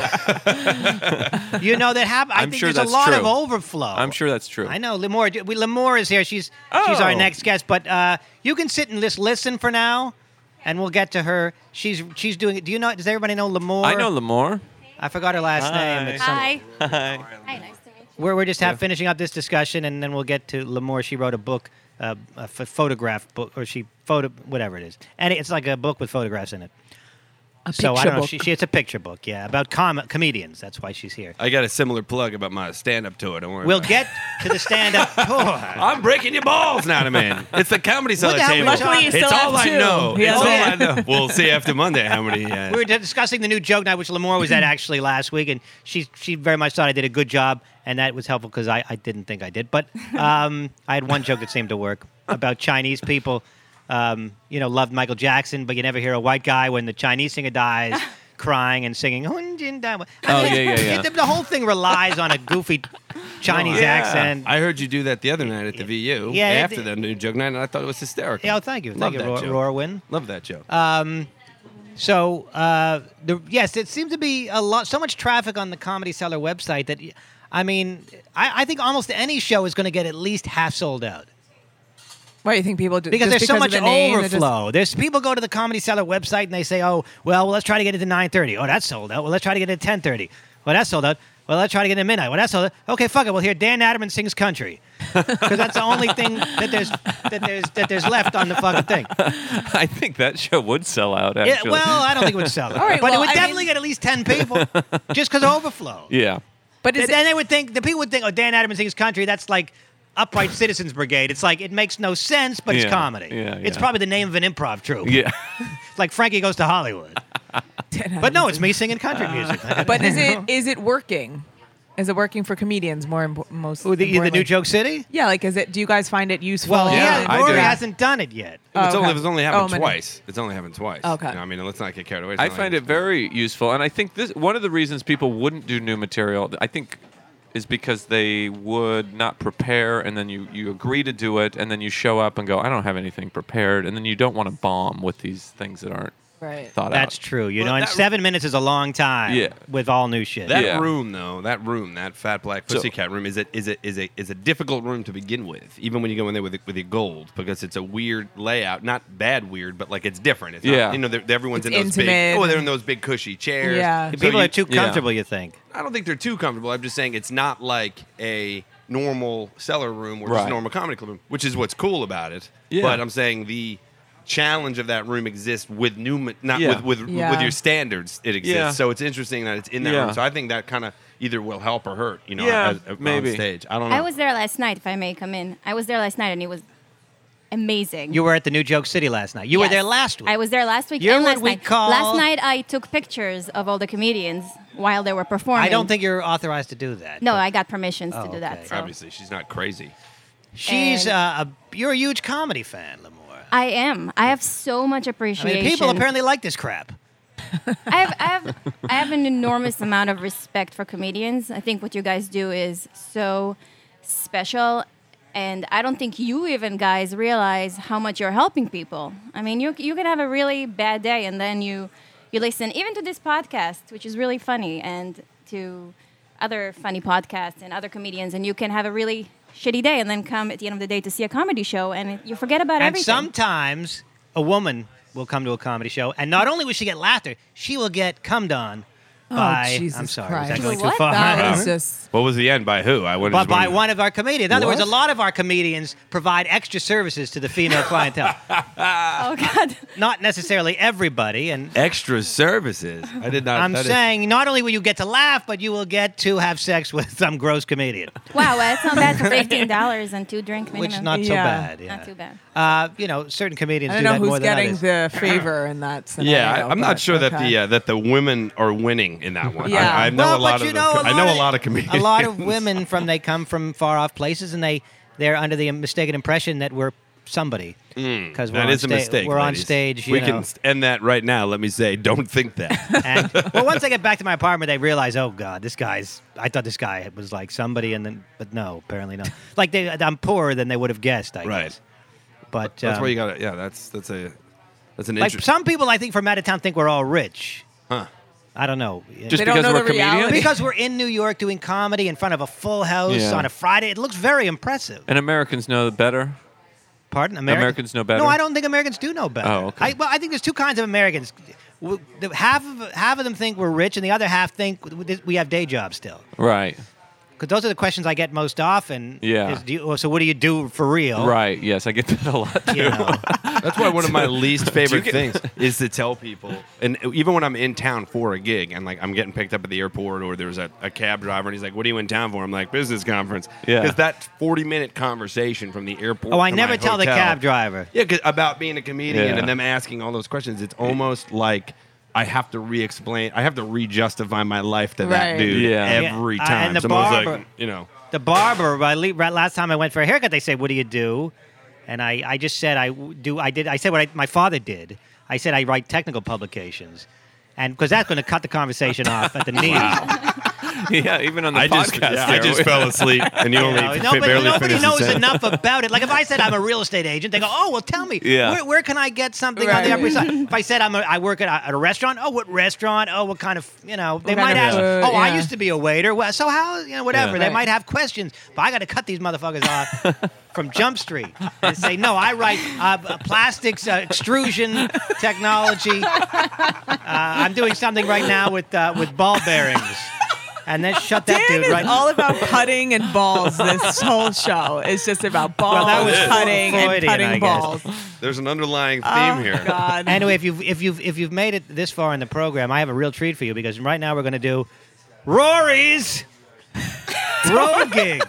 D: cellar.
B: You know that happen. I
E: I'm
B: think
E: sure
B: there's
E: that's
B: a lot of
E: true.
B: overflow.
E: I'm sure that's true.
B: I know Lemore. We, Lemore is here. She's she's our
E: Oh.
B: next guest, but uh, you can sit and just listen for now, and we'll get to her. She's she's doing it. Do you know? Does everybody know Lemore?
E: I know Lamore.
B: I forgot her last name. It's some-
F: Hi.
E: Hi.
F: Hi, nice to meet you.
B: We're, we're just have, finishing up this discussion, and then we'll get to Lemore. She wrote a book, uh, a ph- photograph book, or she photo whatever it is, and it's like a book with photographs in it.
C: A
B: so I
C: picture
B: don't know.
C: book.
B: If she, she it's a picture book, yeah, about com- comedians. That's why she's here.
D: I got a similar plug about my stand-up tour. Don't worry.
B: We'll
D: about
B: get to the stand-up tour.
D: it. I'm breaking your balls now, man. It's the comedy cellar
B: the hell
D: table.
B: we Luckily,
C: you
D: it's
C: still
D: all
C: have
D: I
C: two.
D: know.
C: He
D: It's
C: has
D: all I
C: one.
D: know. We'll see after Monday how many. Uh,
B: We were discussing the new joke night, which Lemore was at actually last week, and she she very much thought I did a good job, and that was helpful because I, I didn't think I did. But um, I had one joke that seemed to work about Chinese people. Um, you know, loved Michael Jackson, but you never hear a white guy when the Chinese singer dies crying and singing. Oh,
E: Oh, yeah, yeah, yeah.
B: The, the whole thing relies on a goofy Chinese
E: Yeah.
B: accent.
D: I heard you do that the other night at the V U
B: Yeah, it-
D: after the new joke night, and I thought it was hysterical.
B: Yeah, oh, thank you,
D: Love
B: thank you,
D: that
B: Ro-
D: joke.
B: Rorwin.
D: Love that joke.
B: Um, so uh, the yes, it seems to be a lot, so much traffic on the Comedy Cellar website that I mean, I, I think almost any show is going to get at least half sold out.
C: Why do you think people do?
B: Because
C: just
B: there's so
C: because
B: much
C: of the name, they're just-
B: overflow. There's people go to the Comedy Cellar website and they say, "Oh, well, let's try to get it to nine thirty. Oh, that's sold out. Well, let's try to get it to ten thirty. Well, that's sold out. Well, let's try to get it to midnight. Well, that's sold out. Okay, fuck it. We'll hear Dan Natterman sings country because that's the only thing that there's that there's that there's left on the fucking thing.
E: I think that show would sell out.
B: Yeah,
E: Actually.
B: well, I don't think it would sell out,
C: All right,
B: but
C: well,
B: it would
C: I
B: definitely
C: mean-
B: get at least ten people just because of overflow.
E: yeah.
C: But is
B: then
C: it,
B: they would think the people would think, "Oh, Dan Natterman sings country. That's like." Upright Citizens Brigade. It's like it makes no sense, but it's
E: Yeah,
B: comedy.
E: yeah,
B: It's
E: yeah.
B: probably the name of an improv troupe.
E: Yeah.
B: It's like Frankie Goes to Hollywood. But no, it's me singing country music.
C: But is it is it working? Is it working for comedians more impo- most?
B: Ooh, the, the
C: importantly?
B: New Joke City?
C: Yeah, like is it? Do you guys find it useful?
B: Well,
E: Yeah,
B: yeah,
E: I
B: Rory
E: do.
B: hasn't done it yet.
C: Oh,
D: it's, only,
C: okay.
D: it's only
C: Oh,
D: happened
C: many-
D: twice. It's only happened twice.
C: Okay.
D: You know, I mean, let's not get carried away. It's
E: I
D: not
E: find
D: like
E: it very useful, and I think this one of the reasons people wouldn't do new material. I think is because they would not prepare, and then you, you agree to do it, and then you show up and go, I don't have anything prepared, and then you don't want to bomb with these things that aren't
C: Right.
E: thought
B: That's
E: out.
B: true. You
D: Well,
B: know, and
D: that-
B: seven minutes is a long time
E: Yeah.
B: with all new shit.
D: That
E: Yeah.
D: room, though, that room, that fat black
E: So-
D: pussycat room, is a is a is a is a difficult room to begin with. Even when you go in there with with your gold, because it's a weird layout, not bad weird, but like it's different. It's
E: Yeah.
D: Not, you know, they're- everyone's
C: It's
D: in those
C: intimate.
D: big. Oh, they're in those big cushy chairs.
C: Yeah.
D: So
B: People
D: you-
B: are too
E: yeah.
B: comfortable, you think.
D: I don't think they're too comfortable. I'm just saying it's not like a normal cellar room or just
E: Right.
D: a normal comedy club room, which is what's cool about it.
E: Yeah.
D: But I'm saying the challenge of that room exists with new, ma- not
E: Yeah.
D: with with,
C: Yeah.
D: with your standards. It exists.
E: Yeah.
D: So it's interesting that it's in that
E: Yeah.
D: room. So I think that kind of either will help or hurt. You know,
E: Yeah,
D: as, as-
E: maybe.
D: on stage. I don't know.
F: I was there last night, if I may come in. I was there last night, and it was amazing.
B: You were at the New Joke City last night. You were
F: Yes.
B: there last week.
F: I was there last week
B: You're
F: and
B: what
F: last
B: we
F: night.
B: call-
F: Last night, I took pictures of all the comedians while they were performing.
B: I don't think you're authorized to do that.
F: No,
B: but
F: I got permissions
B: Oh,
F: to do
B: okay.
F: that. So.
D: Obviously, she's not crazy.
B: She's
F: And-
B: uh, a, you're a huge comedy fan, Lamore.
F: I am. I have so much
B: I
F: appreciation.
B: mean, people apparently like this crap.
F: I have, I have, I have an enormous amount of respect for comedians. I think what you guys do is so special, and I don't think you even guys realize how much you're helping people. I mean, you you can have a really bad day, and then you you listen even to this podcast, which is really funny, and to other funny podcasts and other comedians, and you can have a really shitty day, and then come at the end of the day to see a comedy show, and you forget about
B: And
F: everything.
B: sometimes a woman will come to a comedy show, and not only will she get laughter, she will get cummed on by.
C: Oh, Jesus
B: I'm sorry,
C: Christ.
B: was that going too
F: What?
B: far?
C: That was just.
D: What was the end? By who? I wouldn't.
B: But by one of our comedians. In other words, a
D: What?
B: lot of our comedians provide extra services to the female clientele.
F: oh God.
B: Not necessarily everybody, and
D: extra services. I did not.
B: I'm
D: that is-
B: saying not only will you get to laugh, but you will get to have sex with some gross comedian,
F: Wow, well, that's not bad for fifteen dollars and two drink minimum.
B: which is not so
C: Yeah.
B: bad. Yeah.
F: Not too bad.
B: Uh, you know, certain comedians
C: I
B: do
C: don't
B: that
C: know
B: more
C: who's
B: than
C: getting
B: others.
C: the favor in that scenario.
D: Yeah, I, I'm not
C: but
D: sure that
C: okay.
D: the uh, that the women are winning in that one.
C: Yeah.
D: I, I know
B: well,
D: a lot
B: but
D: of
B: you
D: the,
B: know, a
D: I know
B: lot
D: a lot of comedians.
B: A lot of women from they come from far off places, and they they're under the mistaken impression that we're somebody because we're
D: That
B: on
D: is a
B: sta-
D: mistake.
B: We're on
D: ladies.
B: stage. You
D: We
B: know,
D: can end that right now. Let me say, don't think that.
B: and well, once I get back to my apartment, they realize, oh God, this guy's. I thought this guy was like somebody, and then, but no, apparently not. Like they, I'm poorer than they would have guessed. I
D: Right.
B: guess. But
D: That's
B: um,
D: why you got to. Yeah, that's that's a that's an
B: like
D: interest.
B: some people, I think from out of town think we're all rich.
D: Huh.
B: I don't know.
E: Just
C: They don't
E: because
C: know
E: we're
C: the reality.
E: comedians?
B: because we're in New York doing comedy in front of a full house
E: Yeah.
B: on a Friday, it looks very impressive.
E: And Americans know better.
B: Pardon, Ameri-
E: Americans know better?
B: No, I don't think Americans do know better.
E: Oh, okay.
B: I, well, I think there's two kinds of Americans. W- the- Half of half of them think we're rich, and the other half think we have day jobs still.
E: Right.
B: Because those are the questions I get most often.
E: Yeah.
B: Is, do you, oh, so what do you do for real?
E: Right. Yes, I get that a lot too.
B: You know.
D: That's why one of my least favorite
E: get-
D: things is to tell people, and even when I'm in town for a gig, and like I'm getting picked up at the airport, or there's a, a cab driver, and he's like, "What are you in town for?" I'm like, "Business conference."
E: Yeah.
D: Because that forty minute conversation from the airport.
B: Oh, I
D: to
B: never
D: my
B: tell the
D: hotel-
B: cab driver.
D: Yeah, 'cause about being a comedian
E: Yeah.
D: and them asking all those questions. It's almost like I have to re-explain. I have to re-justify my life to that
C: Right.
D: dude
E: Yeah.
D: every
B: Yeah, uh,
D: time.
B: and the
D: Someone's
B: barber-
D: like, you know.
B: The barber, I le- right last time I went for a haircut, they said, "What do you do?" And I, I just said, "I w- do. I did. I said what I, my father did. I said I write technical publications, and because that's going to cut the conversation off at the knees."
E: Yeah, even on the
D: I just,
E: podcast.
D: yeah, I
E: there,
D: just
E: we-
D: fell asleep, and you only
B: You know,
D: fi-
B: nobody
D: barely
B: nobody
D: finished the
B: knows
D: sentence.
B: enough about it. Like if I said I'm a real estate agent, they go, "Oh, well, tell me,
E: Yeah.
B: where, where can I get something on
C: Right.
B: the Upper East Side?" If I said I'm a, I work at a, at a restaurant, oh, what restaurant? Oh, what kind of, you know? They
C: What
B: might
C: kind of
B: ask,
C: food,
B: "Oh, I
C: yeah.
B: used to be a waiter." Well, so how, you know, whatever.
E: Yeah.
B: They
C: Right.
B: might have questions, but I got to cut these motherfuckers off from Jump Street and say, "No, I write uh, plastics uh, extrusion technology. Uh, I'm doing something right now with uh, with ball bearings." And then shut that
C: Dan
B: dude
C: is
B: right.
C: all about putting and balls. This whole show is just about balls,
B: Well, that was
C: putting, and
B: Freudian,
C: putting
B: I guess.
C: balls.
D: There's an underlying theme
C: Oh,
D: here.
C: God.
B: Anyway, if you've if you've if you've made it this far in the program, I have a real treat for you because right now we're going to do Rory's road gigs.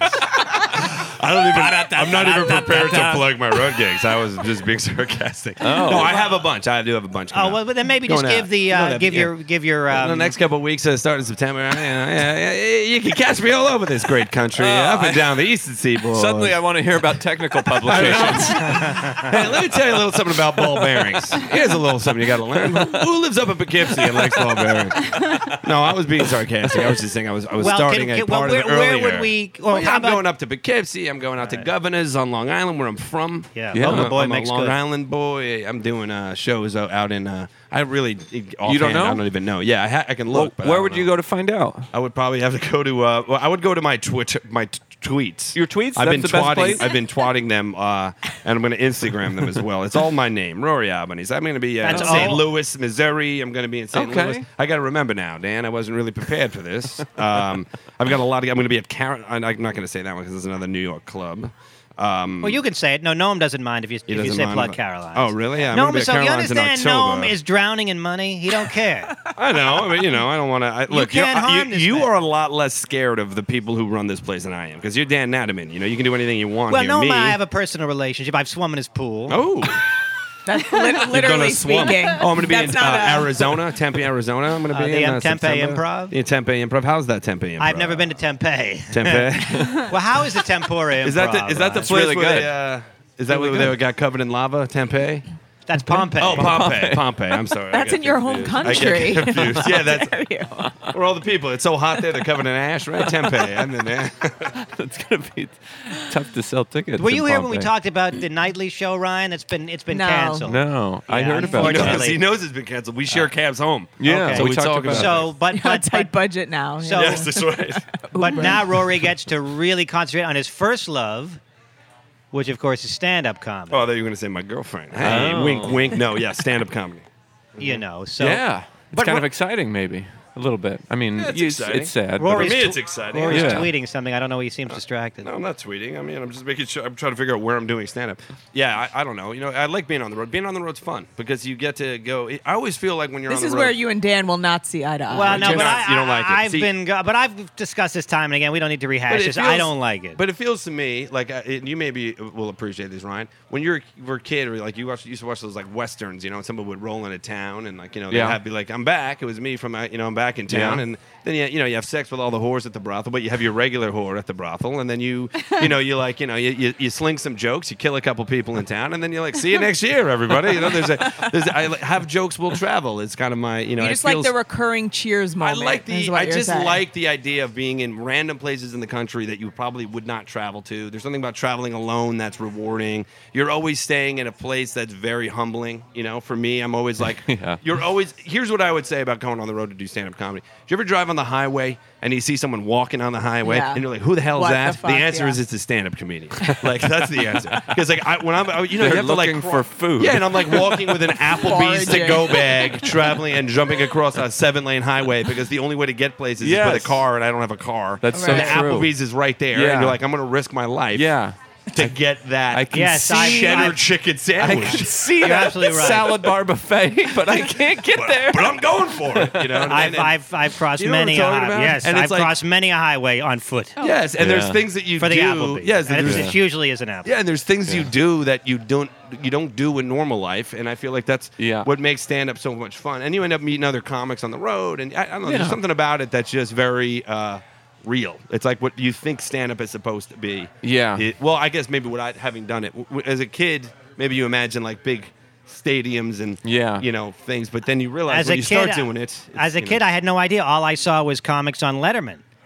D: I don't even. I'm not even prepared to plug my road gigs. I was just being sarcastic.
E: Oh.
D: No, I have a bunch. I do have a bunch.
B: Oh
D: coming
B: well,
D: up.
B: but then maybe
D: Going
B: just give
D: out.
B: the
D: You know
B: uh,
D: that,
B: give
D: yeah.
B: your give your
D: In
B: um,
D: the next couple of weeks, uh, starting September, uh, you, know, yeah, yeah, yeah, you can catch me all over this great country, up and down the eastern seaboard.
E: Suddenly, I want to hear about technical publications.
D: Hey, let me tell you a little something about ball bearings. Here's a little something you got to learn. Who lives up in Poughkeepsie and likes ball bearings? No, I was being sarcastic. I was just saying I was I was
B: well,
D: starting
B: can,
D: a
B: can, well,
D: part
B: where,
D: of it
B: where
D: earlier.
B: would we? Well,
D: Well, yeah,
B: how
D: I'm
B: about,
D: going up to Poughkeepsie. I'm going out to Governor's on Long Island, where I'm from.
B: Yeah,
E: Yeah.
B: local
D: I'm,
B: boy
D: I'm
B: makes
D: a Long
B: good.
D: Island boy. I'm doing uh, shows out out in. Uh, I really.
E: You don't know?
D: I don't even know. Yeah, I, ha- I can
E: Well,
D: look. but I
E: where
D: don't
E: would you
D: know.
E: go to find out?
D: I would probably have to go to. Uh, well, I would go to my Twitter, my t- tweets.
E: Your tweets?
D: I've
E: That's
D: been
E: the best
D: twatting.
E: place?
D: I've been twatting them, uh, and I'm going to Instagram them as well. It's all my name, Rory Albanese. I'm going to be uh, in
B: That's
D: Saint
B: all?
D: Louis, Missouri. I'm going to be in Saint
E: Okay.
D: Louis. I got to remember now, Dan. I wasn't really prepared for this. Um, I've got a lot of. I'm going to be at Car- I'm not going to say that one because it's another New York club. Um,
B: Well, you can say it. No, Noam doesn't mind if you
D: He
B: if you
D: doesn't
B: say
D: mind
B: plug
D: if I-
B: Caroline's.
D: Oh, really? Yeah, I'm
B: Noam
D: gonna be
B: is
D: at
B: so you
D: Caroline's in
B: understand.
D: October.
B: Noam is drowning in money. He don't care.
D: I know. I mean, you know, I don't want to. Look, you're-
B: can't
D: uh,
B: harm
D: you,
B: this
D: you
B: man.
D: are a lot less scared of the people who run this place than I am because you're Dan Natterman. You know, you can do anything you want.
B: well,
D: here.
B: Noam
D: Me,
B: and I have a personal relationship. I've swum in his pool.
D: Oh,
C: That's lit-
D: you're
C: literally
D: gonna swim.
C: speaking.
D: Oh, I'm going to be
C: That's
D: in uh,
C: not a-
D: Arizona, Tempe, Arizona. I'm going to
B: Uh,
D: be
B: the
D: in
B: M-
D: uh,
B: Tempe
D: September.
B: Improv?
D: Yeah, Tempe Improv. How's that Tempe Improv?
B: I've never been to Tempe.
D: Tempe.
B: Well, how is the tempura improv?
D: is that the is that the
B: Ryan?
D: place
E: really
D: where
E: good.
D: they, uh, is that where they got covered in lava? Tempe.
B: That's Pompeii.
D: Oh, Pompeii. Pompeii. I'm sorry. I
C: That's
D: get
C: in your home
D: confused. I get
C: country.
D: confused. Yeah, that's
C: Dare you.
D: where all the people. It's so hot there. They're covered in ash, right? Tempe. I'm in there.
E: It's going to be tough to sell tickets.
B: Were
E: in
B: you here when we
E: Pompeii.
B: talked about the nightly show, Ryan? It's been it's been
C: No.
B: canceled.
E: No, I
B: Yeah,
E: heard about
D: He
E: it.
B: unfortunately.
D: knows, he knows it's been canceled. We share cabs home.
E: Yeah,
B: Okay.
E: so we,
D: we
E: talked
D: talk
E: about
D: about
E: it.
B: So, but
C: On a
B: but,
C: tight
B: but,
C: budget now.
B: So-
C: yeah.
D: Yes, that's right.
B: but now Rory gets to really concentrate on his first love, which of course is stand-up comedy.
D: Oh, I thought you were going to say my girlfriend. Hey,
E: Oh.
D: wink, wink. No, yeah, stand-up comedy.
B: You know, so
E: yeah, it's
B: But
E: kind
B: Ro-
E: of exciting, maybe a little bit. I mean,
D: Yeah, it's
E: you-
D: exciting.
E: it's sad. but-
B: Rory's
D: For me,
B: tw-
D: it's exciting.
B: Rory's
E: Yeah.
B: tweeting something. I don't know. He seems distracted.
D: No, I'm not tweeting. I mean, I'm just making sure. I'm trying to figure out where I'm doing stand up. Yeah, I, I don't know. You know, I like being on the road. Being on the road's fun because you get to go. I always feel like when you're
C: This
D: on
C: is
D: the road.
C: where you and Dan will not see eye to eye.
B: Well, no,
D: You're
B: but
D: not-
B: I,
D: you don't like it.
B: I've
D: See-
B: been, go- but I've discussed this time and again. We don't need to rehash
D: But it
B: this. I
D: feels-
B: don't like it.
D: But it feels to me like uh, it, you maybe will appreciate this, Ryan. When you're you were a kid, or like you watched, used to watch those like westerns, you know, and someone would roll into town, and like you know, they'd
E: Yeah.
D: have be like, "I'm back." It was me from uh, you know, I'm back in town,
E: Yeah.
D: and then you, you know, you have sex with all the whores at the brothel, but you have your regular whore at the brothel, and then you you know, you like you know, you, you, you sling some jokes, you kill a couple people in town, and then you're like, "See you next year, everybody." You know, there's a there's a, I like, have jokes will travel. It's kind of my you know,
C: you
D: it
C: just like
D: feels-
C: the recurring Cheers
D: I
C: moment.
D: like
C: is
D: the.
C: what
D: I
C: you're
D: just
C: saying.
D: like the idea of being in random places in the country that you probably would not travel to. There's something about traveling alone that's rewarding. You're always staying in a place that's very humbling. You know, for me, I'm always like,
E: Yeah.
D: you're always. Here's what I would say about going on the road to do stand-up comedy. Do you ever drive on the highway and you see someone walking on the highway
C: Yeah.
D: and you're like, who the hell is
C: What the
D: that?
C: fuck,
D: answer
C: yeah.
D: is it's a stand-up comedian. Like that's the answer. Because like I, when I'm, I- you know, you
E: They're
D: have to like
E: looking
D: crawl-
E: for food.
D: Yeah, and I'm like walking with an Applebee's to
C: Foraging.
D: go bag, traveling and jumping across a seven-lane highway because the only way to get places is
E: Yes.
D: with a car, and I don't have a car.
E: That's
C: so
D: so the
C: Right.
E: true.
D: Applebee's is right there,
E: Yeah.
D: and you're like, I'm going to risk my life
E: Yeah,
D: to get that
E: I can
B: Yes,
E: see.
B: I-
D: cheddar
B: I-
D: chicken
E: I
D: sandwich.
E: can see
B: You're
E: that
B: absolutely right.
E: salad bar buffet, but I can't get there.
D: but I'm going for it, you know. And-
B: I've,
D: and-
B: I've, I've crossed
D: You know what
B: many
D: I'm
B: a
D: talking
B: highway.
D: about?
B: Yes,
D: And
B: I've
D: it's like-
B: crossed many a highway on foot
D: yes, and
E: Yeah.
D: there's things that you
B: for the
D: do.
B: Applebee's.
D: Yes,
B: and
D: there's,
B: it usually is an Applebee's.
D: yeah, and there's things you do that you don't you don't do in normal life, and I feel like that's
E: Yeah.
D: what makes stand up so much fun. And you end up meeting other comics on the road, and I, I don't know,
E: Yeah.
D: there's something about it that's just very uh, real. It's like what you think stand up is supposed to be.
E: Yeah.
D: It- well, I guess maybe what I having done it w- w- as a kid, maybe you imagine like big stadiums and
E: Yeah.
D: you know things, but then you realize
B: As
D: when
B: a
D: you
B: kid,
D: start doing it. it's,
B: as a
D: you know,
B: kid, I had no idea. All I saw was comics on Letterman.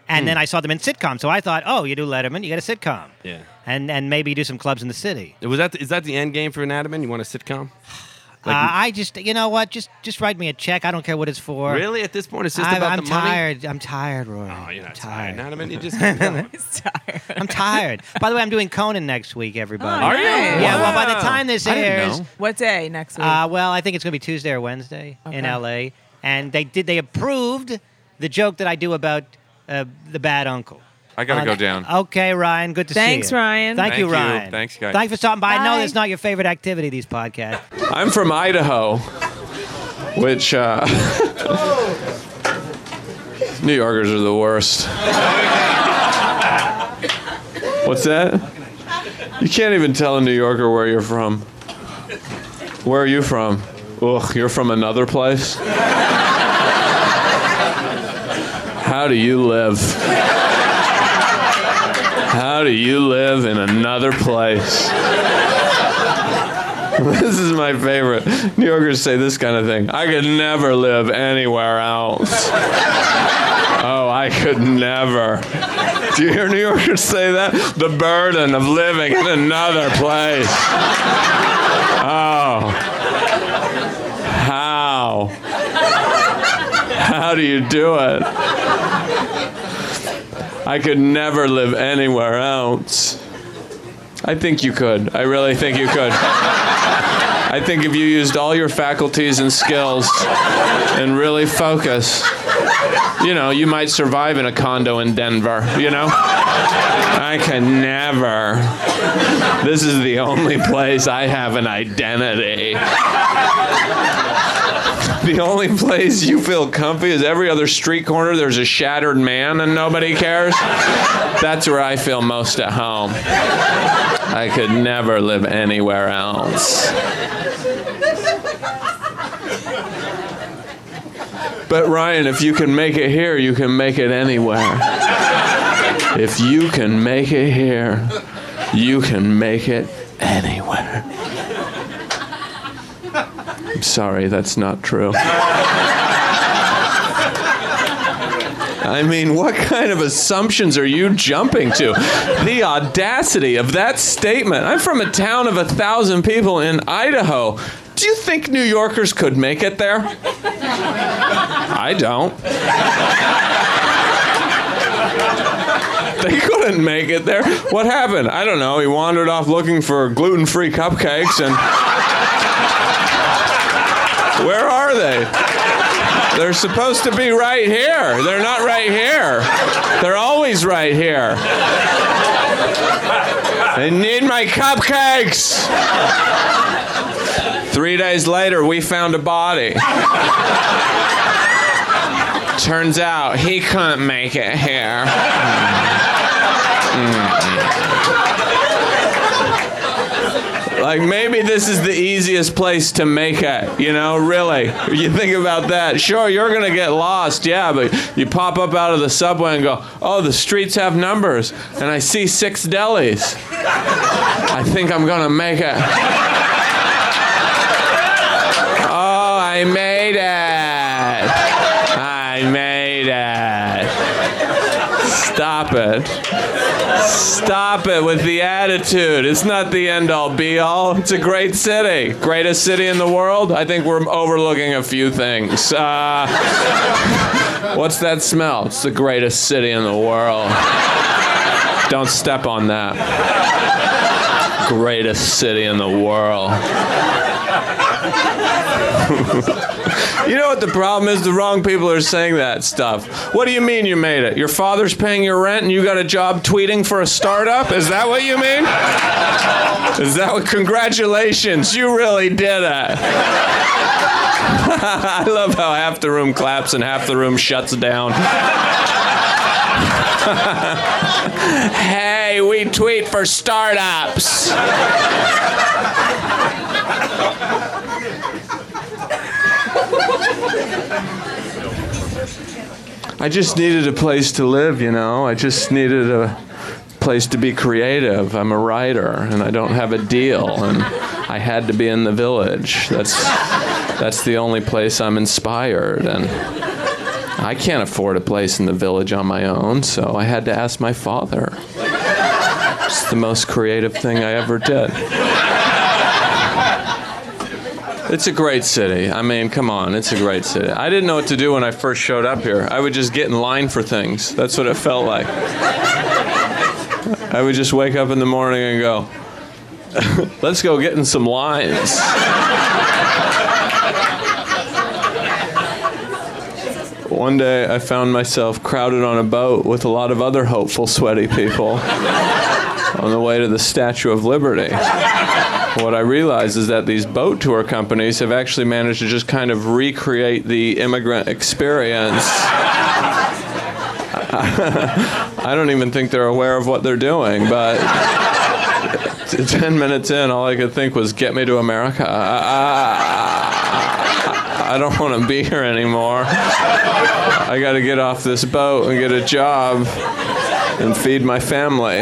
B: And then I saw them in sitcoms, so I thought, oh, you do Letterman, you get a sitcom.
D: Yeah.
B: And and maybe you do some clubs in the city.
D: Was that the, is that the end game for Natterman? You want a sitcom?
B: uh, I just, you know what? Just just write me a check. I don't care what it's for.
D: Really? At this point, it's just
B: I'm,
D: about
B: I'm
D: the money?
B: tired. I'm tired, Roy.
D: Oh, you're not
B: I'm
D: tired.
B: tired.
D: Natterman, you just keep going.
C: He's tired.
B: I'm tired. By the way, I'm doing Conan next week, everybody.
C: Oh, Are you?
B: Yeah,
C: Wow.
B: well, by the time this
E: I didn't
B: airs,
E: know.
C: What day next week?
B: uh, well, I think it's going to be Tuesday or Wednesday in
C: Okay.
B: L A. And they did. They approved the joke that I do about uh, the bad uncle.
E: I gotta
B: Uh,
E: go down.
B: Okay, Ryan. Good to
C: Thanks,
B: see you.
C: Ryan.
B: Thank,
E: Thank
B: you,
E: you.
B: Ryan.
E: Thanks, guys.
B: Thanks for stopping by. I know
F: Bye.
B: that's not your favorite activity, these podcasts.
G: I'm from Idaho, which uh, New Yorkers are the worst. What's that? You can't even tell a New Yorker where you're from. Where are you from? Ugh, you're from another place? How do you live? How do you live in another place? This is my favorite. New Yorkers say this kind of thing. I could never live anywhere else. Oh, I could never. Do you hear New Yorkers say that? The burden of living in another place. Oh. How? How do you do it? I could never live anywhere else. I think you could. I really think you could. I think if you used all your faculties and skills and really focus, you know, you might survive in a condo in Denver, you know? I can never. This is the only place I have an identity. The only place you feel comfy is every other street corner there's a shattered man and nobody cares. That's where I feel most at home. I could never live anywhere else. But Ryan, if you can make it here, you can make it anywhere. If you can make it here, you can make it anywhere. I'm sorry, that's not true. I mean, what kind of assumptions are you jumping to? The audacity of that statement. I'm from a town of a thousand people in Idaho. Do you think New Yorkers could make it there? I don't. They couldn't make it there. What happened? I don't know. He wandered off looking for gluten-free cupcakes and... Where are they? They're supposed to be right here. They're not right here. They're always right here. I need my cupcakes. Three days later, we found a body. Turns out he couldn't make it here. Like, maybe this is the easiest place to make it, you know, really. You think about that. Sure, you're going to get lost, yeah, but you pop up out of the subway and go, oh, the streets have numbers, and I see six delis. I think I'm going to make it. Oh, I made it. I made it. Stop it. Stop it with the attitude. It's not the end-all, be-all. It's a great city. Greatest city in the world? I think we're overlooking a few things. Uh, what's that smell? It's the greatest city in the world. Don't step on that. Greatest city in the world. You know what the problem is? The wrong people are saying that stuff. What do you mean you made it? Your father's paying your rent and you got a job tweeting for a startup? Is that what you mean? Is that what? Congratulations, you really did it. I love how half the room claps and half the room shuts down. Hey, we tweet for startups. I just needed a place to live, you know. I just needed a place to be creative. I'm a writer, and I don't have a deal, and I had to be in the Village. That's that's the only place I'm inspired, and I can't afford a place in the village on my own, so I had to ask my father. It's the most creative thing I ever did. It's a great city. I mean, come on, it's a great city. I didn't know what to do when I first showed up here. I would just get in line for things. That's what it felt like. I would just wake up in the morning and go, let's go get in some lines. One day I found myself crowded on a boat with a lot of other hopeful, sweaty people on the way to the Statue of Liberty. What I realized is that these boat tour companies have actually managed to just kind of recreate the immigrant experience. I don't even think they're aware of what they're doing, but ten minutes in, all I could think was, get me to America. I, I, I don't want to be here anymore. I got to get off this boat and get a job and feed my family.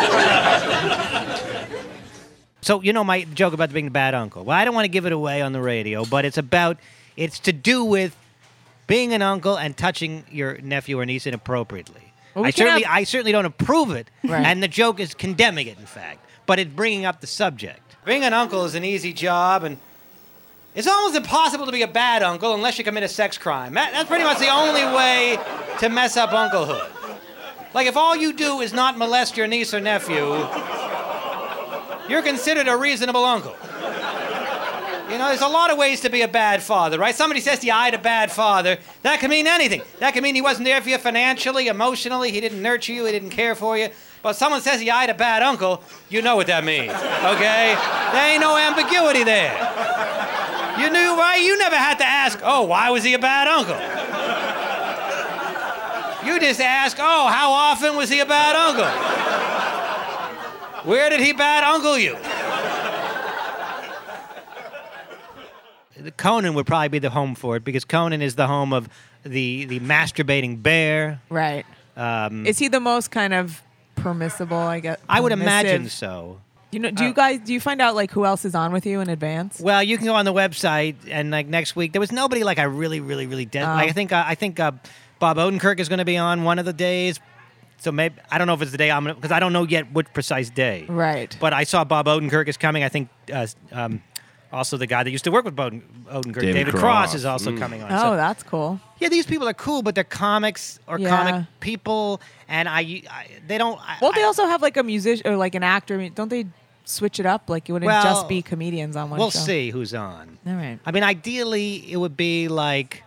B: So, you know my joke about being the bad uncle. Well, I don't want to give it away on the radio, but it's about, it's to do with being an uncle and touching your nephew or niece inappropriately.
C: Well, we
B: I
C: can
B: certainly,
C: have-
B: I certainly don't approve it,
C: Right.
B: and the joke is condemning it, in fact, but it's bringing up the subject. Being an uncle is an easy job, and it's almost impossible to be a bad uncle unless you commit a sex crime. That, that's pretty much the only way to mess up unclehood. Like, if all you do is not molest your niece or nephew, you're considered a reasonable uncle. You know, there's a lot of ways to be a bad father, right? Somebody says to you, I had a bad father. That can mean anything. That can mean he wasn't there for you financially, emotionally, he didn't nurture you, he didn't care for you. But someone says to you, I had a bad uncle, you know what that means, okay? There ain't no ambiguity there. You knew, right? You never had to ask, oh, why was he a bad uncle? You just ask, oh, how often was he a bad uncle? Where did he bad uncle you? Conan would probably be the home for it because Conan is the home of the the masturbating bear.
C: Right.
B: Um,
C: Is he the most kind of permissible, I guess?
B: I would
C: permissive?
B: imagine so.
C: You know, do you
B: Uh,
C: guys do you find out like who else is on with you in advance?
B: Well, you can go on the website and like next week there was nobody like I really, really, really did.
C: Oh.
B: Like, I think uh, I think uh, Bob Odenkirk is going to be on one of the days. So maybe I don't know if it's the day I'm gonna because I don't know yet which precise day.
C: Right.
B: But I saw Bob Odenkirk is coming. I think uh, um, also the guy that used to work with Boden, Odenkirk,
D: David
B: David, Cross.
D: Cross.
B: is also
D: Mm.
B: coming on.
C: Oh,
B: So-
C: that's cool.
B: yeah, these people are cool, but they're comics or
C: Yeah.
B: comic people, and I, I they don't. I,
C: Well, they
B: I-
C: also have like a musician or like an actor. I mean, don't they switch it up? Like it wouldn't
B: Well,
C: just be comedians on one
B: We'll
C: show.
B: see who's on.
C: All right.
B: I mean, ideally, it would be like,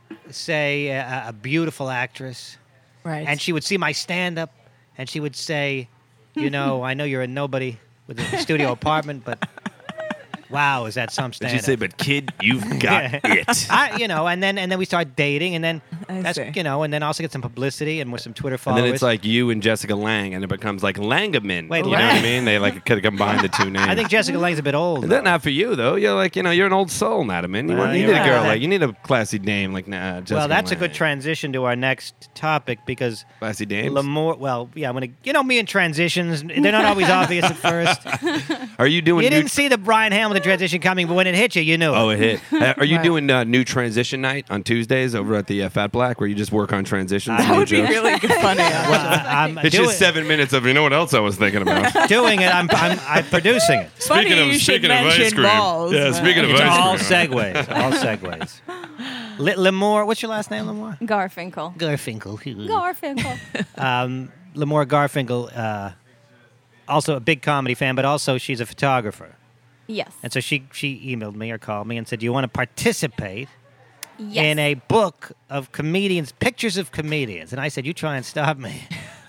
B: say, a, a beautiful actress,
C: Right.
B: and she would see my stand-up, and she would say, you know, I know you're a nobody with a studio apartment, but wow, is that some
D: Did
B: stand-up?
D: you say, but kid, you've got it.
B: I, you know, and then and then we start dating, and then
C: I
B: that's
C: see.
B: you know, and then also get some publicity and with some Twitter
D: And
B: followers.
D: then it's like you and Jessica Lange, and it becomes like Langaman.
B: Wait,
D: you know what I
B: Lang-
D: mean? They like could combine the two names.
B: I think Jessica Lange's a bit old.
D: Is that
B: though.
D: not for you though? You're like you know you're an old soul, Nataman. You,
B: Well,
D: want, you
B: you're
D: need a girl
B: right.
D: like you need a classy name like nah, Jessica
B: Well, that's a
D: Lange.
B: good transition to our next topic because
D: Classy names.
B: Lamore. Well, yeah, I'm gonna. You know me and transitions. They're not always obvious at first.
D: Are you doing?
B: You
D: new
B: didn't see the Brian Hamilton transition coming, but when it hit you, you knew it.
D: Oh, it hit. Uh, are you
C: Right.
D: doing uh, new transition night on Tuesdays over at the uh, Fat Black, where you just work on transitions?
B: That
C: That
D: new
C: would be
D: jokes?
C: really good funny.
B: Well, I, I'm
D: It's
B: doing,
D: just seven minutes of you know what else I was thinking about.
B: doing it. I'm, I'm, I'm producing it.
C: Funny you should mention balls.
D: Yeah, speaking of
B: It's
D: ice
B: all
D: cream.
B: segues. All segues. Li- Lamore, what's your last name, Lamore?
F: Garfinkel.
B: Garfinkel.
F: Garfinkel.
B: um, Lamore Garfinkel, uh, also a big comedy fan, but also she's a photographer.
F: Yes.
B: And so she she emailed me or called me and said, "Do you want to participate
F: Yes.
B: in a book of comedians, pictures of comedians?" And I said, "You try and stop me."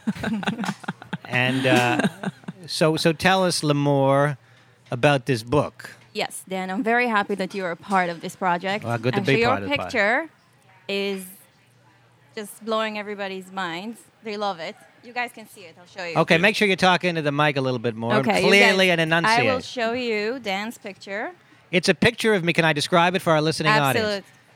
B: and uh, so so tell us, Lamore, about this book.
F: Yes, Dan, I'm very happy that you're a part of this project.
B: Well, good to
F: Actually,
B: be part
F: your
B: of the pod.
F: picture is just blowing everybody's minds. They love it. You guys can see it. I'll show you.
B: Okay, make sure you talk into the mic a little bit more,
F: Okay, you
B: clearly
F: guys-
B: and enunciate.
F: I will show you Dan's picture.
B: It's a picture of me. Can I describe it for our listening
F: Absolutely.
B: audience?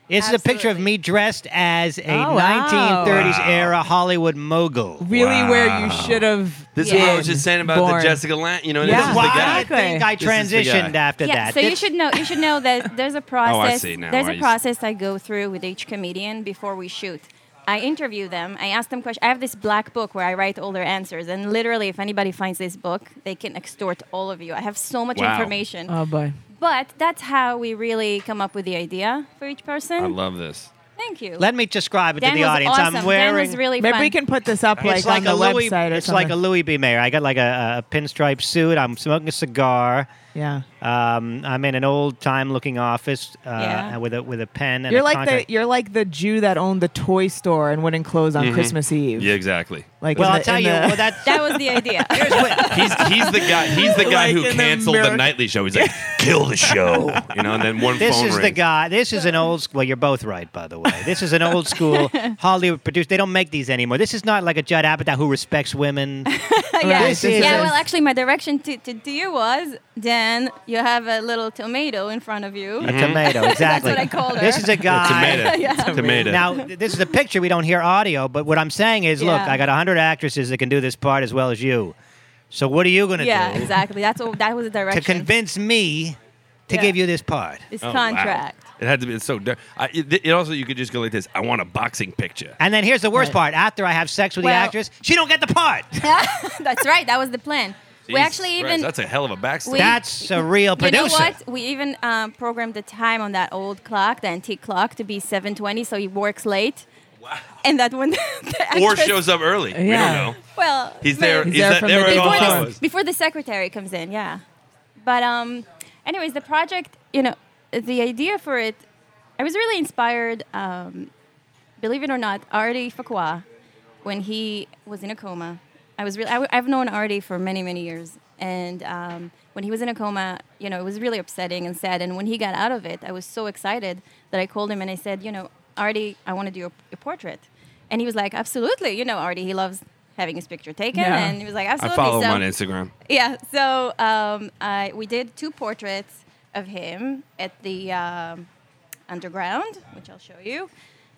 B: This is a picture of
C: Absolutely.
B: me dressed as a
C: Oh, wow.
B: nineteen thirties
D: Wow.
B: era Hollywood mogul.
C: Really, where you
D: Wow.
C: should have.
D: This is what I
C: been
D: was just saying about
C: born.
D: the Jessica Lange. You know,
C: Yeah.
D: this is
B: Why
D: the
B: do
D: guy.
B: you think I
D: This is the
B: transitioned
D: guy.
B: after
F: Yeah,
B: that?
F: so you
B: This-
F: should know. You should know that there's a process.
D: see now
F: There's
D: why
F: a
D: you-
F: process I go through with each comedian before we shoot. I interview them. I ask them questions. I have this black book where I write all their answers, and literally, if anybody finds this book, they can extort all of you. I have so much
D: Wow.
F: information.
C: Oh boy.
F: But that's how we really come up with the idea for each person.
D: I love this.
F: Thank you.
B: Let me describe it
F: Dan
B: to the
F: was
B: audience.
F: awesome.
B: I'm wearing.
F: Dan was really
C: Maybe
F: fun.
C: we can put this up like,
B: it's like
C: on
B: a
C: the
B: Louis.
C: website or
B: It's
C: something.
B: like a Louis B. Mayer. I got like a, a pinstripe suit. I'm smoking a cigar.
C: Yeah.
B: Um, I'm in an old time looking office uh,
F: Yeah.
B: with a with a pen and
C: You're
B: a
C: like
B: contract.
C: the you're like the Jew that owned the toy store and wouldn't close on Christmas Eve.
D: Yeah, exactly.
C: Like
B: well,
C: in
B: I'll
C: the-
B: tell
C: in
B: you.
C: the-
B: Well, that's
F: that was the idea.
B: here's what.
D: He's he's the guy. He's the guy
C: Like
D: who
C: in the
D: canceled the
C: Ameri-
D: nightly show. He's like, kill the show, you know. And then one
B: This
D: phone
B: is the
D: rings.
B: guy. This is an old. Well, you're both right, by the way. This is an old school Hollywood produced. They don't make these anymore. This is not like a Judd Apatow who respects women.
F: yeah.
B: This is
F: yeah,
B: a-
F: well, actually, my direction to, to, to you was, Dan, you have a little tomato in front of you.
B: A tomato, exactly.
F: what I called her.
B: This is a guy.
D: Tomato.
F: Yeah.
D: Tomato.
B: Now, th- this is a picture. We don't hear audio, but what I'm saying is, look,
F: Yeah.
B: I got one hundred actresses that can do this part as well as you. So what are you going to
F: Yeah,
B: do
F: exactly. That's all, that was the
B: to
F: direction.
B: convince me to
F: Yeah.
B: give you this part?
F: this
D: Oh, wow.
F: contract.
D: It had to be it's so. Dar- I, it, it also, you could just go like this. I want a boxing picture.
B: And then here's the worst part. After I have sex with the
F: Well-
B: actress, she don't get the part.
F: That's right. That was the plan. we
D: Jesus
F: actually
D: Christ,
F: even
D: that's a hell of a backstory.
F: we-
B: That's a real
F: you know
B: producer.
F: what? We even um, programmed the time on that old clock, the antique clock, to be seven twenty, so he works late.
D: Wow.
F: And that when the
D: Or
F: actress-
D: shows up early. We
C: Yeah.
D: don't know.
F: well,
D: He's there.
F: maybe.
D: He's
C: there
D: that,
C: from
D: there
C: the
D: at all
F: before,
C: before.
F: the,
D: hours.
F: before the secretary comes in, yeah. But um, anyways, the project, you know, the idea for it, I was really inspired. Um, believe it or not, Artie Fuqua, when he was in a coma, I was really. I, w- I've known Artie for many, many years, and um, when he was in a coma, you know, it was really upsetting and sad. And when he got out of it, I was so excited that I called him and I said, you know, Artie, I want to do a, a portrait, and he was like, absolutely. You know, Artie, he loves having his picture taken,
C: Yeah.
F: and he was like,
D: I
F: absolutely.
D: follow him
F: So-
D: on Instagram.
F: yeah, so um, I, we did two portraits of him at the um, underground, which I'll show you,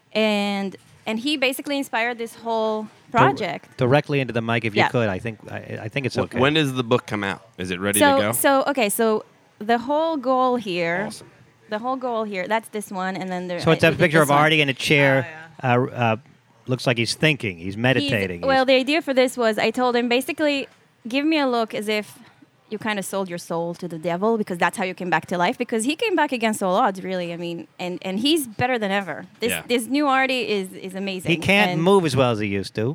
F: and and he basically inspired this whole project.
B: Directly into the mic, if you
F: Yeah.
B: could. I think. I, I think it's
D: Wh-
B: okay.
D: When does the book come out? Is it ready
F: so
D: to go?
F: so okay, so the whole goal here,
D: Awesome.
F: the whole goal here. That's this one, and then there.
B: So it's
F: I-
B: a
F: we did
B: picture
F: this
B: of
F: one.
B: Artie in a chair. Uh, uh, looks like he's thinking. He's
F: He's-
B: meditating.
F: well,
B: He's-
F: the idea for this was I told him basically, give me a look as if you kind of sold your soul to the devil, because that's how you came back to life. Because he came back against all odds, really. I mean, and, and he's better than ever. This
D: Yeah.
F: this new Artie is is amazing.
B: he can't
F: And-
B: move as well as he used to.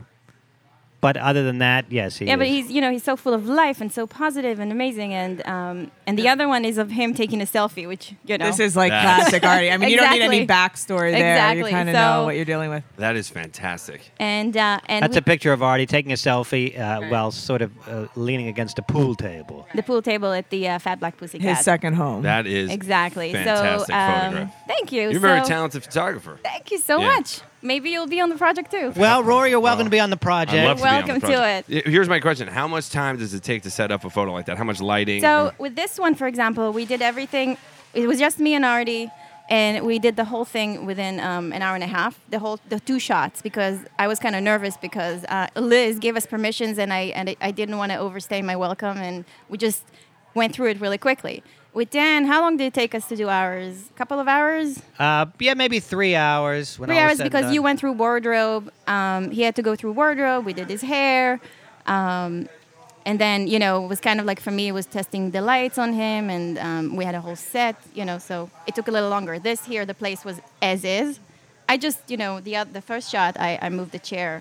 B: But other than that, yes, he
F: Yeah,
B: is.
F: but he's you know he's so full of life and so positive and amazing. And um and the other one is of him taking a selfie, which you know
C: This is like
D: That's-
C: classic Artie. I mean, you don't need any
F: Exactly.
C: backstory there.
F: Exactly.
C: You kind of
F: So-
C: know what you're dealing with.
D: That is fantastic.
F: and uh, and
B: That's
F: we-
B: a picture of Artie taking a selfie uh, while sort of uh, leaning against a pool table.
F: the pool table at the uh, Fat Black Pussycat.
C: His second home.
D: That is
F: Exactly.
D: fantastic
F: so um,
D: photograph.
F: thank you.
D: You're a very
F: So-
D: talented photographer.
F: Thank you so
D: Yeah.
F: much. Maybe you'll be on the project too.
B: Well, Rory, you're welcome to be on the project.
D: I'd love to be on the
F: Welcome to
D: project. Y- Here's my question: how much time does it take to set up a photo like that? How much lighting?
F: So with this one, for example, we did everything. It was just me and Artie, and we did the whole thing within um, an hour and a half. The whole the two shots, because I was kind of nervous because uh, Liz gave us permissions, and I and I- I didn't want to overstay my welcome, and we just went through it really quickly. With Dan, how long did it take us to do ours? A couple of hours?
B: Uh, yeah, maybe three hours. When
F: Three
B: all was
F: hours
B: said and
F: because
B: done.
F: you went through wardrobe. Um, he had to go through wardrobe. We did his hair. Um, and then, you know, it was kind of like for me, it was testing the lights on him. And um, we had a whole set, you know, so it took a little longer. This here, the place was as is. I just, you know, the, oth- the first shot, I, I moved the chair.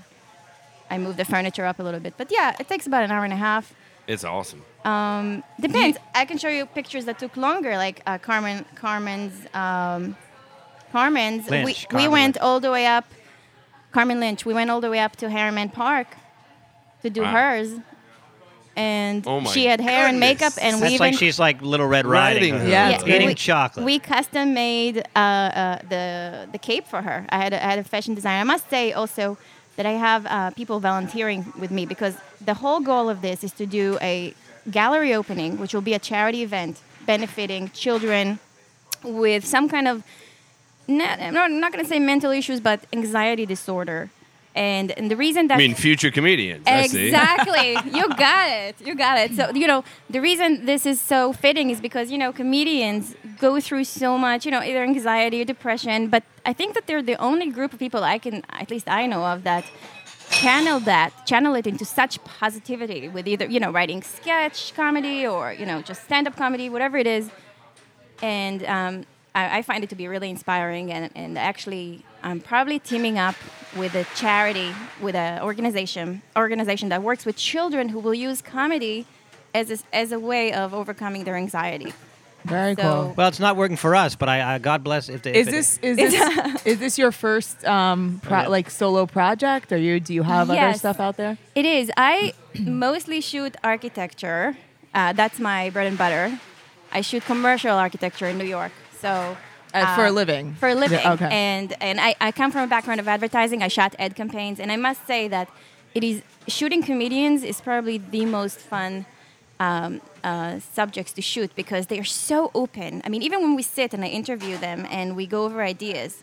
F: I moved the furniture up a little bit. But yeah, it takes about an hour and a half.
D: it's awesome.
F: Depends. I can show you pictures that took longer, like uh, Carmen, Carmen's, um, Carmen's.
B: Lynch,
F: we
B: Carmen
F: we went
B: Lynch.
F: all the way up, Carmen Lynch. We went all the way up to Harriman Park to do
D: Wow.
F: hers, and
D: Oh my
F: she had hair and makeup,
D: goodness.
F: and we
B: That's
F: even
B: like she's like Little Red Riding
D: Riding
B: Hood.
D: Hood.
C: Yeah, it's
B: eating
F: we,
B: chocolate.
F: We custom made uh, uh, the the cape for her. I had a, I had a fashion designer. I must say also that I have uh, people volunteering with me, because the whole goal of this is to do a gallery opening, which will be a charity event benefiting children with some kind of not, I'm not, I'm not going to say mental issues, but anxiety disorder. And, and the reason that
D: I mean, future comedians. I see.
F: exactly, you got it, you got it. So you know, the reason this is so fitting is because you know comedians go through so much, you know, either anxiety or depression. But I think that they're the only group of people I can, at least I know of, that channel that, channel it into such positivity with either you know writing sketch comedy or you know just stand-up comedy, whatever it is. And um, I, I find it to be really inspiring, and, and actually I'm probably teaming up with a charity, with an organization organization that works with children who will use comedy as a, as a way of overcoming their anxiety.
C: Very
F: So-
C: cool.
B: Well, it's not working for us, but I, I God bless if they.
C: Is
B: if it-
C: this is this is this your first um pro-
B: Yeah.
C: like solo project, or you do you have other
F: Yes.
C: stuff out there?
F: It is. I mostly shoot architecture. Uh, that's my bread and butter. I shoot commercial architecture in New York. So
C: Uh, for a living.
F: For a living.
C: Yeah, okay.
F: And and I, I come from a background of advertising. I shot ad campaigns, and I must say that it is shooting comedians is probably the most fun um, uh, subjects to shoot because they are so open. I mean, even when we sit and I interview them and we go over ideas,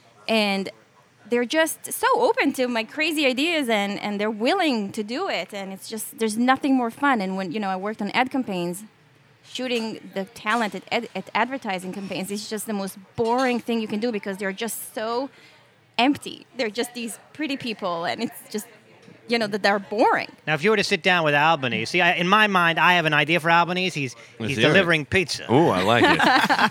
F: and they're just so open to my crazy ideas and, and they're willing to do it. And it's just, there's nothing more fun. And when, you know, I worked on ad campaigns, shooting the talent at, ed- at advertising campaigns is just the most boring thing you can do because they're just so empty. They're just these pretty people, and it's just, you know, that they're boring.
B: Now, if you were to sit down with Albanese, see, I, in my mind, I have an idea for Albanese. He's
D: Let's
B: he's
D: hear it.
B: delivering pizza.
D: Ooh, I like it.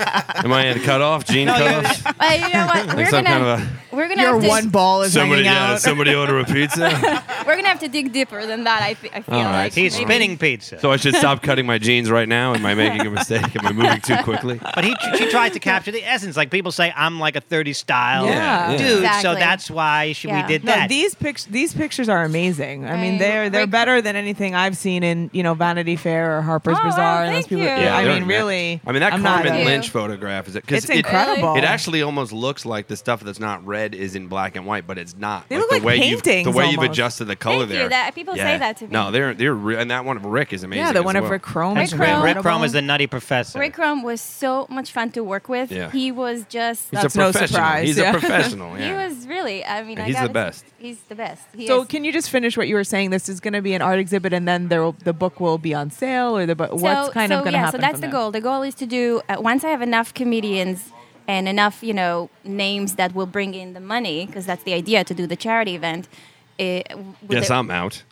D: Am I in cut off? Gene
B: No,
D: cut
B: you're-
D: off?
F: Uh, you know what? We're
D: some
F: gonna,
D: kind of
F: we're gonna
C: Your
F: have to,
C: one ball is
D: Somebody,
C: hanging
D: yeah,
C: out.
D: somebody order a pizza.
F: we're gonna have to dig deeper than that. I, fe- I feel
D: All right.
F: like
B: He's
F: Maybe-
B: spinning pizza.
D: So I should stop cutting my jeans right now? Am I making a mistake? Am I moving too quickly?
B: But he she tried to capture the essence. Like people say, I'm like a thirty style
C: Yeah.
B: dude. So
F: Exactly.
B: that's why she,
F: Yeah.
B: we did
C: No,
B: that.
C: these pics these pictures are amazing. I mean,
F: Right.
C: they're they're
F: Rick-
C: better than anything I've seen in you know Vanity Fair or Harper's
F: Oh,
C: Bazaar.
F: wow,
C: and those
F: thank
C: people.
F: you.
C: Yeah, I
D: they're
C: mean,
D: ama-
C: really.
D: I mean, that
C: I'm not
D: Carmen
C: a-
D: Lynch photograph is it? 'cause
C: It's
D: it,
C: incredible.
D: It actually almost looks like the stuff that's not red is in black and white, but it's not.
C: They
D: like
C: look
D: the
C: like
D: way you've-
C: paintings
D: The way you've
C: almost.
D: adjusted the color
F: Thank you.
D: there.
F: That- people say
D: Yeah.
F: that to me.
D: No, they're they're re- and that one of Rick is amazing.
C: Yeah, the
D: as
C: one of
D: well.
C: Rick Chrome.
F: Rick
C: is
F: Chrome.
B: Rick
C: incredible.
B: Chrome is the Nutty Professor.
F: Rick Chrome was so much fun to work with.
D: Yeah.
F: He was just.
D: He's
C: That's
D: a
C: no
D: professional.
C: surprise,
D: He's
C: yeah.
D: a professional. Yeah.
F: He was really. I mean,
D: Yeah,
F: I
D: he's the
F: gotta-
D: best.
F: He's the best. He
C: So
F: is.
C: can you just finish what you were saying? This is going to be an art exhibit, and then there will, the book will be on sale, or the bu- what's
F: so,
C: kind
F: so
C: of going to
F: yeah,
C: happen?
F: so that's
C: from
F: the
C: that?
F: goal. The goal is to do uh, once I have enough comedians and enough, you know, names that will bring in the money, because that's the idea to do the charity event. Uh, with
D: Yes,
F: the-
D: I'm out.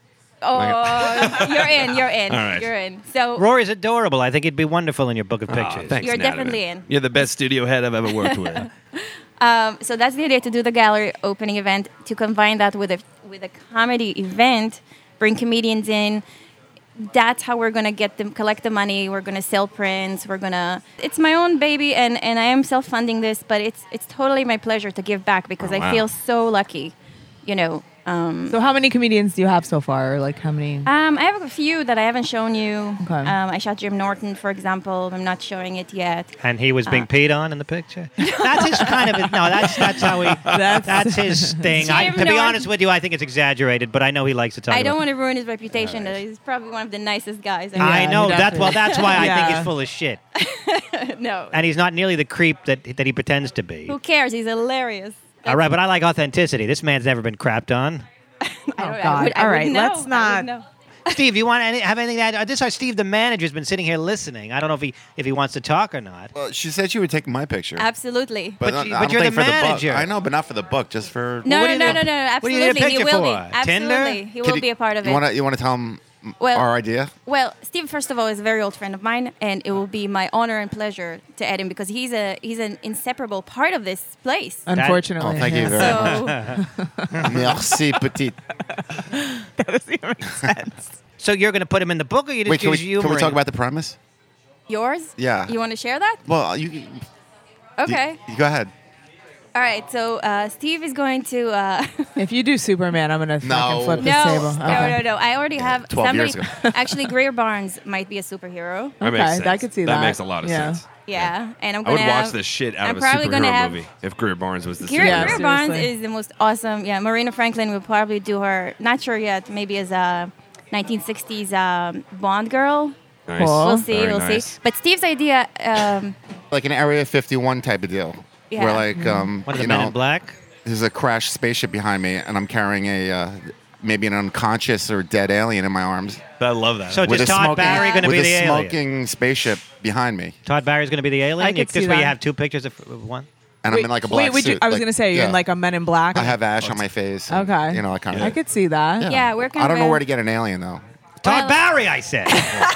F: Oh, you're in. You're in.
D: All right.
F: You're in. So
B: Rory's adorable. I think he'd be wonderful in your book of
D: Aw,
B: pictures.
D: thanks,
F: You're
D: Natalie.
F: definitely in.
D: You're the best studio head I've ever worked with.
F: Um, so that's the idea, to do the gallery opening event, to combine that with a with a comedy event, bring comedians in. That's how we're gonna get them, collect the money. We're gonna sell prints. We're gonna. It's my own baby, and, and I am self-funding this, but it's it's totally my pleasure to give back because
D: Oh,
F: I
D: wow.
F: feel so lucky, you know. Um,
C: So how many comedians do you have so far? Or like how many?
F: um, I have a few that I haven't shown you.
C: Okay.
F: Um, I shot Jim Norton, for example. I'm not showing it yet.
B: And he was being
F: Uh.
B: peed on in the picture. That's his kind of no. That's that's how he.
C: That's-
B: That's his thing. I,
F: Jim
B: to be
F: Norton.
B: honest with you, I think it's exaggerated, but I know he likes to talk.
F: I don't
B: about
F: want to ruin his reputation. He's probably one of the nicest guys. I
B: I
C: Yeah,
B: know
C: he
B: that.
C: definitely-
B: Well, that's why I think
C: Yeah.
B: he's full of shit,
F: no.
B: and he's not nearly the creep that that he pretends to be.
F: Who cares? He's hilarious.
B: All right, but I like authenticity. This man's never been crapped on.
F: I
C: Oh,
F: don't- I
C: God.
F: would- I
C: All
F: would
C: right,
F: know.
C: let's
F: I would
C: not-
F: know.
B: Steve, you want any, have anything to add? Uh, This is Steve, the manager's been sitting here listening. I don't know if he if he wants to talk or not.
H: Well, she said she would take my picture.
F: Absolutely.
B: But
H: not-
B: you-
H: I
B: but
H: don't
B: you're
H: think
B: the
H: for
B: manager.
H: The book. I know, but not for the book. Just for.
F: No,
B: what
F: no,
B: do
F: no,
B: you
F: no,
B: need-
F: no,
B: what do you need a
F: absolutely. He
B: picture
F: will be.
B: for? Tinder?
F: Absolutely. He will be a part of
H: you
F: it.
H: Want to? You want to tell him
F: Well-
H: our idea?
F: Well, Steve, first of all, is a very old friend of mine, and it will be my honor and pleasure to add him because he's a he's an inseparable part of this place.
C: Unfortunately.
H: Oh, thank you
C: yeah.
H: very
F: So
H: Merci, petite.
C: That doesn't even make sense.
B: So you're going to put him in the book, or you just
H: Wait, can we,
B: use
H: can we
B: humoring?
H: talk about the premise?
F: yours?
H: Yeah.
F: You want to share that?
H: Well, you. you
F: Okay.
H: you go ahead.
F: All right. So uh, Steve is going to. Uh,
C: If you do Superman, I'm gonna
H: No.
C: fucking flip this
F: no,
C: table.
F: no,
C: Okay.
F: no, no. I already have
H: twelve
F: somebody.
H: years ago.
F: Actually, Greer Barnes might be a superhero.
D: That
C: Okay,
D: makes sense.
C: I could see that.
D: makes a lot of
C: Yeah.
D: sense.
F: Yeah, and I'm
D: I
F: gonna
D: would watch
F: have,
D: the shit out
F: I'm
D: of a
F: probably gonna
D: superhero
F: have-
D: movie if Greer Barnes was the
F: Greer,
C: Yeah,
D: superhero.
F: Greer Barnes
C: seriously.
F: is the most awesome. Yeah, Marina Franklin will probably do her. Not sure yet. Maybe as a nineteen sixties um, Bond girl.
D: Nice.
C: Cool.
F: We'll see.
D: Very
F: we'll
D: nice.
F: see. But Steve's idea. Um,
H: Like an Area fifty-one type of deal.
F: Yeah.
H: where like um,
B: One of the
H: you
B: Men
H: know,
B: in Black.
H: there's a crashed spaceship behind me, and I'm carrying a uh, maybe an unconscious or dead alien in my arms.
D: I love that.
B: So
H: With
B: is
H: a
B: Todd
H: smoking,
B: Barry going to
H: with
B: be
H: a
B: the alien?
H: smoking spaceship behind me,
B: Todd Barry's going to be the alien.
C: I could
B: This
C: see
B: where you
C: that.
B: have two pictures of of one.
H: and
C: wait,
H: I'm in like a black
C: wait, would
H: suit.
C: you, I was
H: like-
C: going to say you're in
H: yeah.
C: like a Men in Black.
H: I have ash on my face. and,
C: Okay.
H: You know, that kind of.
C: I could see that.
F: Yeah, we're
H: I don't know
F: convinced-
H: where to get an alien though.
B: Todd
F: Well-
B: Barry, I said.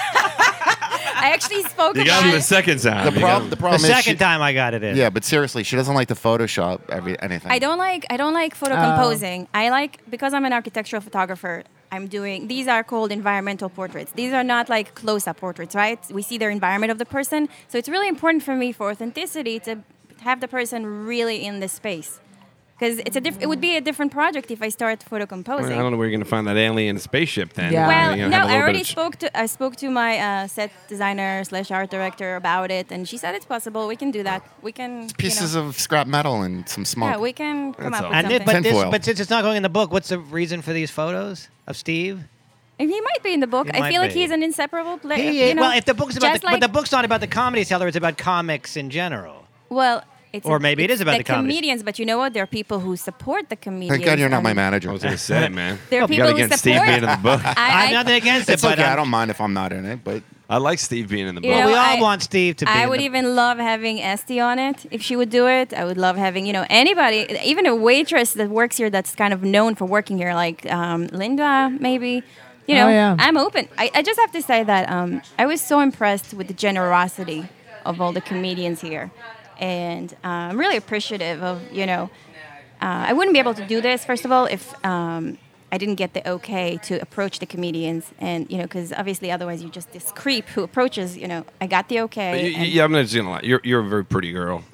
F: I actually spoke
D: you got
F: about
D: him the
F: it.
D: second time.
H: The
D: You got
H: problem.
D: him.
H: The
B: the
H: problem is
B: second
H: she-
B: time I got it in.
H: Yeah, but seriously, she doesn't like to Photoshop every anything.
F: I don't like I don't like photo
C: Oh.
F: composing. I like because I'm an architectural photographer. I'm doing these are called environmental portraits. These are not like close-up portraits, right? We see their environment of the person. So it's really important for me for authenticity to have the person really in the space. Because it's a diff- it would be a different project if I start photo
D: I
F: composing.
D: don't know where you're going to find that alien spaceship then.
C: Yeah.
F: Well,
D: You're gonna
F: no,
D: have a
F: I
D: little
F: already
D: bit of-
F: spoke to I spoke to my uh, set designer slash art director about it, and she said it's possible. We can do that. We can
H: Pieces
F: you know,
H: of scrap metal and some smoke.
F: yeah, we can come
D: That's
F: up
D: all.
F: with
B: And
F: something.
B: it, but, this,
H: Tinfoil.
B: but since it's not going in the book, what's the reason for these photos of Steve?
F: And he might be in the book.
B: He
F: I
B: might
F: feel like
B: be.
F: he's an inseparable player.
B: He,
F: you know,
B: well, if the book's about,
F: just
B: the,
F: like,
B: but the book's not about the comedy seller; it's about comics in general.
F: well, it's
B: Or
F: a-
B: maybe it
F: it's
B: is about the comedies.
F: comedians. But you know what? There are people who support the comedians.
H: Thank God you're not my
F: and
H: manager.
D: I was going to say, man.
F: There are
D: you
F: people
D: got to
F: who
D: get Steve
F: support.
D: being in the book.
B: I
F: I,
B: have
F: I,
B: nothing against it,
H: It's
B: but
H: okay. I
B: um,
H: don't mind if I'm not in it, but
D: I like Steve being in the book.
F: You
B: well,
F: know,
B: we all
F: I-
B: want Steve to be.
F: I
B: in
F: would
B: the,
F: even love having Esty on it if she would do it. I would love having you know anybody, even a waitress that works here that's kind of known for working here, like um, Linda, maybe. You know,
C: Oh, yeah.
F: I'm open. I, I just have to say that um, I was so impressed with the generosity of all the comedians here, and uh, I'm really appreciative of you know. Uh, I wouldn't be able to do this first of all if um, I didn't get the okay to approach the comedians, and you know, because obviously otherwise you're just this creep who approaches. You know, I got the okay.
D: But you-
F: and-
D: yeah, I'm not just gonna lie. You're you're a very pretty girl.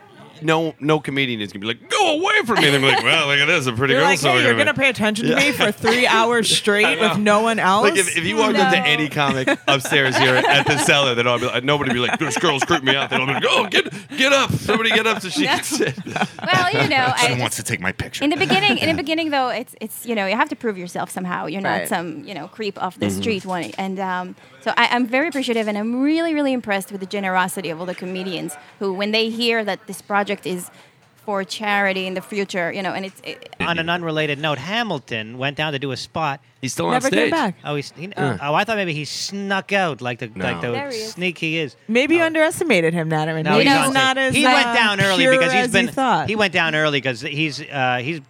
D: no no comedian is gonna be like, go away from me. They're gonna be like, well, look at this, a pretty
C: You're
D: girl.
C: like,
D: so
C: hey,
D: we're
C: you're
D: gonna
C: gonna pay attention to me for three hours straight
D: know.
C: with no one else.
D: Like if, if you walked up to any comic upstairs here at the cellar, then I'll be like, nobody would be like, this girl's creeping me out. They'll be like, oh, get get up, somebody get up so she can sit.
F: Well, you know, I
H: she
F: just-
H: wants to take my picture.
F: in the beginning, in the beginning though, it's it's you know you have to prove yourself somehow. You're not
C: Right.
F: some you know creep off the street one. And um, so I, I'm very appreciative, and I'm really really impressed with the generosity of all the comedians who, when they hear that this project is for charity in the future, you know, and it's it,
B: on an unrelated note, Hamilton went down to do a spot.
D: He's still on
C: Never
D: stage.
C: came back.
B: Oh, he's, he, oh, I thought maybe he snuck out like the
D: No.
B: like the
F: There he is.
B: sneak he is.
C: Maybe you underestimated him, Natterman.
B: No,
C: Maybe
B: he's
C: he's
B: on
C: not
B: stage.
C: as
B: He
C: uh,
B: went down early
C: pure
B: because he's
C: as
B: been.
C: you thought.
B: He went down early because he's uh, he's.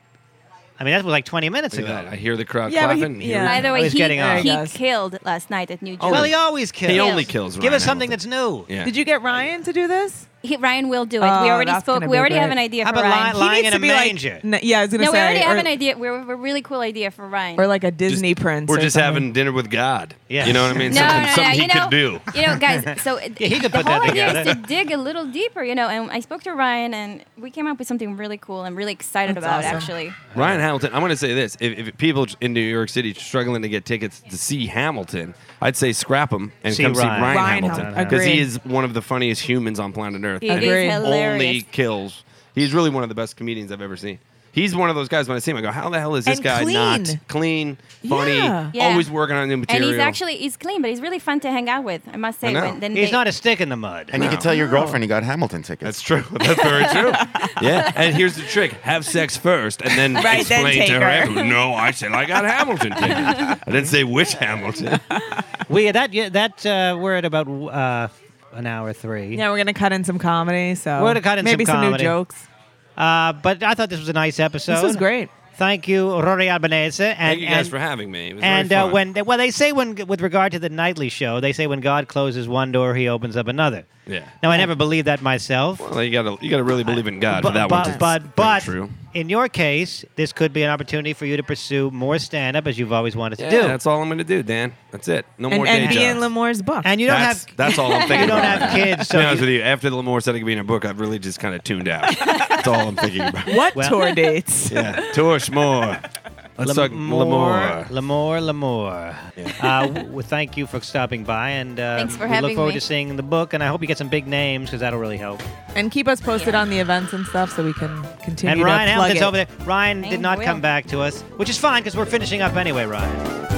B: I mean, that was like twenty minutes
D: Look at
B: ago.
D: that. I hear the crowd
C: Yeah, but he-
D: clapping. Here
C: yeah.
D: we
F: by
D: go.
F: the way,
B: he's
F: he,
B: getting on.
F: he
C: There he goes.
F: killed last night at New Jersey.
B: Well, he always kills.
D: He only kills
B: Give
D: Ryan
B: us something
D: Hamilton.
B: that's new.
D: Yeah.
C: Did you get Ryan to do this?
F: He, Ryan will do it.
C: Oh,
F: we already
C: that's
F: spoke.
C: gonna
F: We
C: be
F: already have
C: great.
F: an idea
B: How
F: for
B: about
F: Ryan.
B: Li- Lying
C: needs
B: in
C: to
B: a
C: be
B: manger.
C: Like, n- yeah, I was gonna
F: no, we
C: say.
F: already
C: or,
F: have an idea. We're a really cool idea for Ryan.
C: Or like a Disney prince.
D: Or
C: or
D: just
C: something.
D: having dinner with God.
B: Yeah.
D: You know what I mean?
F: No,
D: something
F: no, no,
D: something
F: you
D: he
F: know,
D: could do.
F: You know, guys. So
B: Yeah, he could
F: the
B: put that
F: whole idea
B: together.
F: is to dig a little deeper, you know. And I spoke to Ryan, and we came up with something really cool. I'm really excited
C: That's
F: about
C: awesome.
F: actually.
D: Ryan Hamilton, I'm going to say this. If, if people in New York City struggling to get tickets to see Hamilton, I'd say scrap them and
B: See
D: come see
B: Ryan.
D: Ryan,
C: Ryan
D: Hamilton.
C: Hamilton.
D: Because he
C: Agreed.
D: is one of the funniest humans on planet Earth.
F: He
D: and
F: is
C: Agreed.
D: he
F: hilarious.
D: only kills. He's really one of the best comedians I've ever seen. He's one of those guys when I see him, I go, how the hell is this
C: And
D: guy
C: clean.
D: not clean, funny,
C: Yeah.
F: Yeah.
D: always working on new
F: And
D: material?
F: he's actually he's clean, but he's really fun to hang out with. I must say.
D: I know.
F: When, then
B: He's
F: they-
B: not a stick in the mud.
H: and you
D: No.
H: can tell your girlfriend you got Hamilton tickets.
D: That's true. That's very true. Yeah. And here's the trick: have sex first, and then
C: Right, then
D: explain
C: take
D: to
C: her.
D: her. No, I said I got Hamilton tickets. I didn't say which Hamilton.
B: We that yeah, that uh, we're at about uh, an hour three.
C: Yeah, we're gonna cut in some comedy. So
B: We're gonna cut in
C: maybe
B: some
C: some,
B: comedy.
C: new jokes.
B: Uh, but I thought this was a nice episode.
C: This was great.
B: Thank you, Rory Albanese. And,
D: Thank you guys
B: and,
D: for having me. It was
B: And
D: very
B: uh,
D: fun.
B: when well, they say when with regard to the nightly show, they say when God closes one door, He opens up another.
D: yeah.
B: Now I never believed that myself.
D: Well, you gotta you gotta really believe in God
B: but
D: for that
B: but
D: one. to
B: but,
D: ring
B: but
D: true.
B: in your case, this could be an opportunity for you to pursue more stand-up as you've always wanted to
D: Yeah,
B: do.
D: that's all I'm gonna do, Dan. That's it. No
C: And,
D: more day
C: and be in
D: jobs.
C: Lemore's book.
B: And you don't
D: that's,
B: have
D: that's all I'm thinking.
B: you don't
D: about.
B: have kids,
D: To
B: so
D: be honest
B: you-
D: with you, after the Lamore said it could be in a book, I've really just kind of tuned out. That's all I'm thinking about.
C: what
B: Well-
C: tour dates?
D: Yeah, Tush more. Let's talk Lamore.
B: Lamore, Lamore. Uh, w- w- thank you for stopping by, and uh,
F: Thanks for
B: we look
F: having
B: forward
F: me.
B: to seeing the book. And I hope you get some big names because that'll really help.
C: And keep us posted
F: Yeah.
C: on the events and stuff so we can continue
B: And
C: to
B: Ryan
C: plug
B: Hamilton's
C: it.
B: over there. Ryan
F: I
B: did not
F: will.
B: come back to us, which is fine because we're finishing up anyway, Ryan.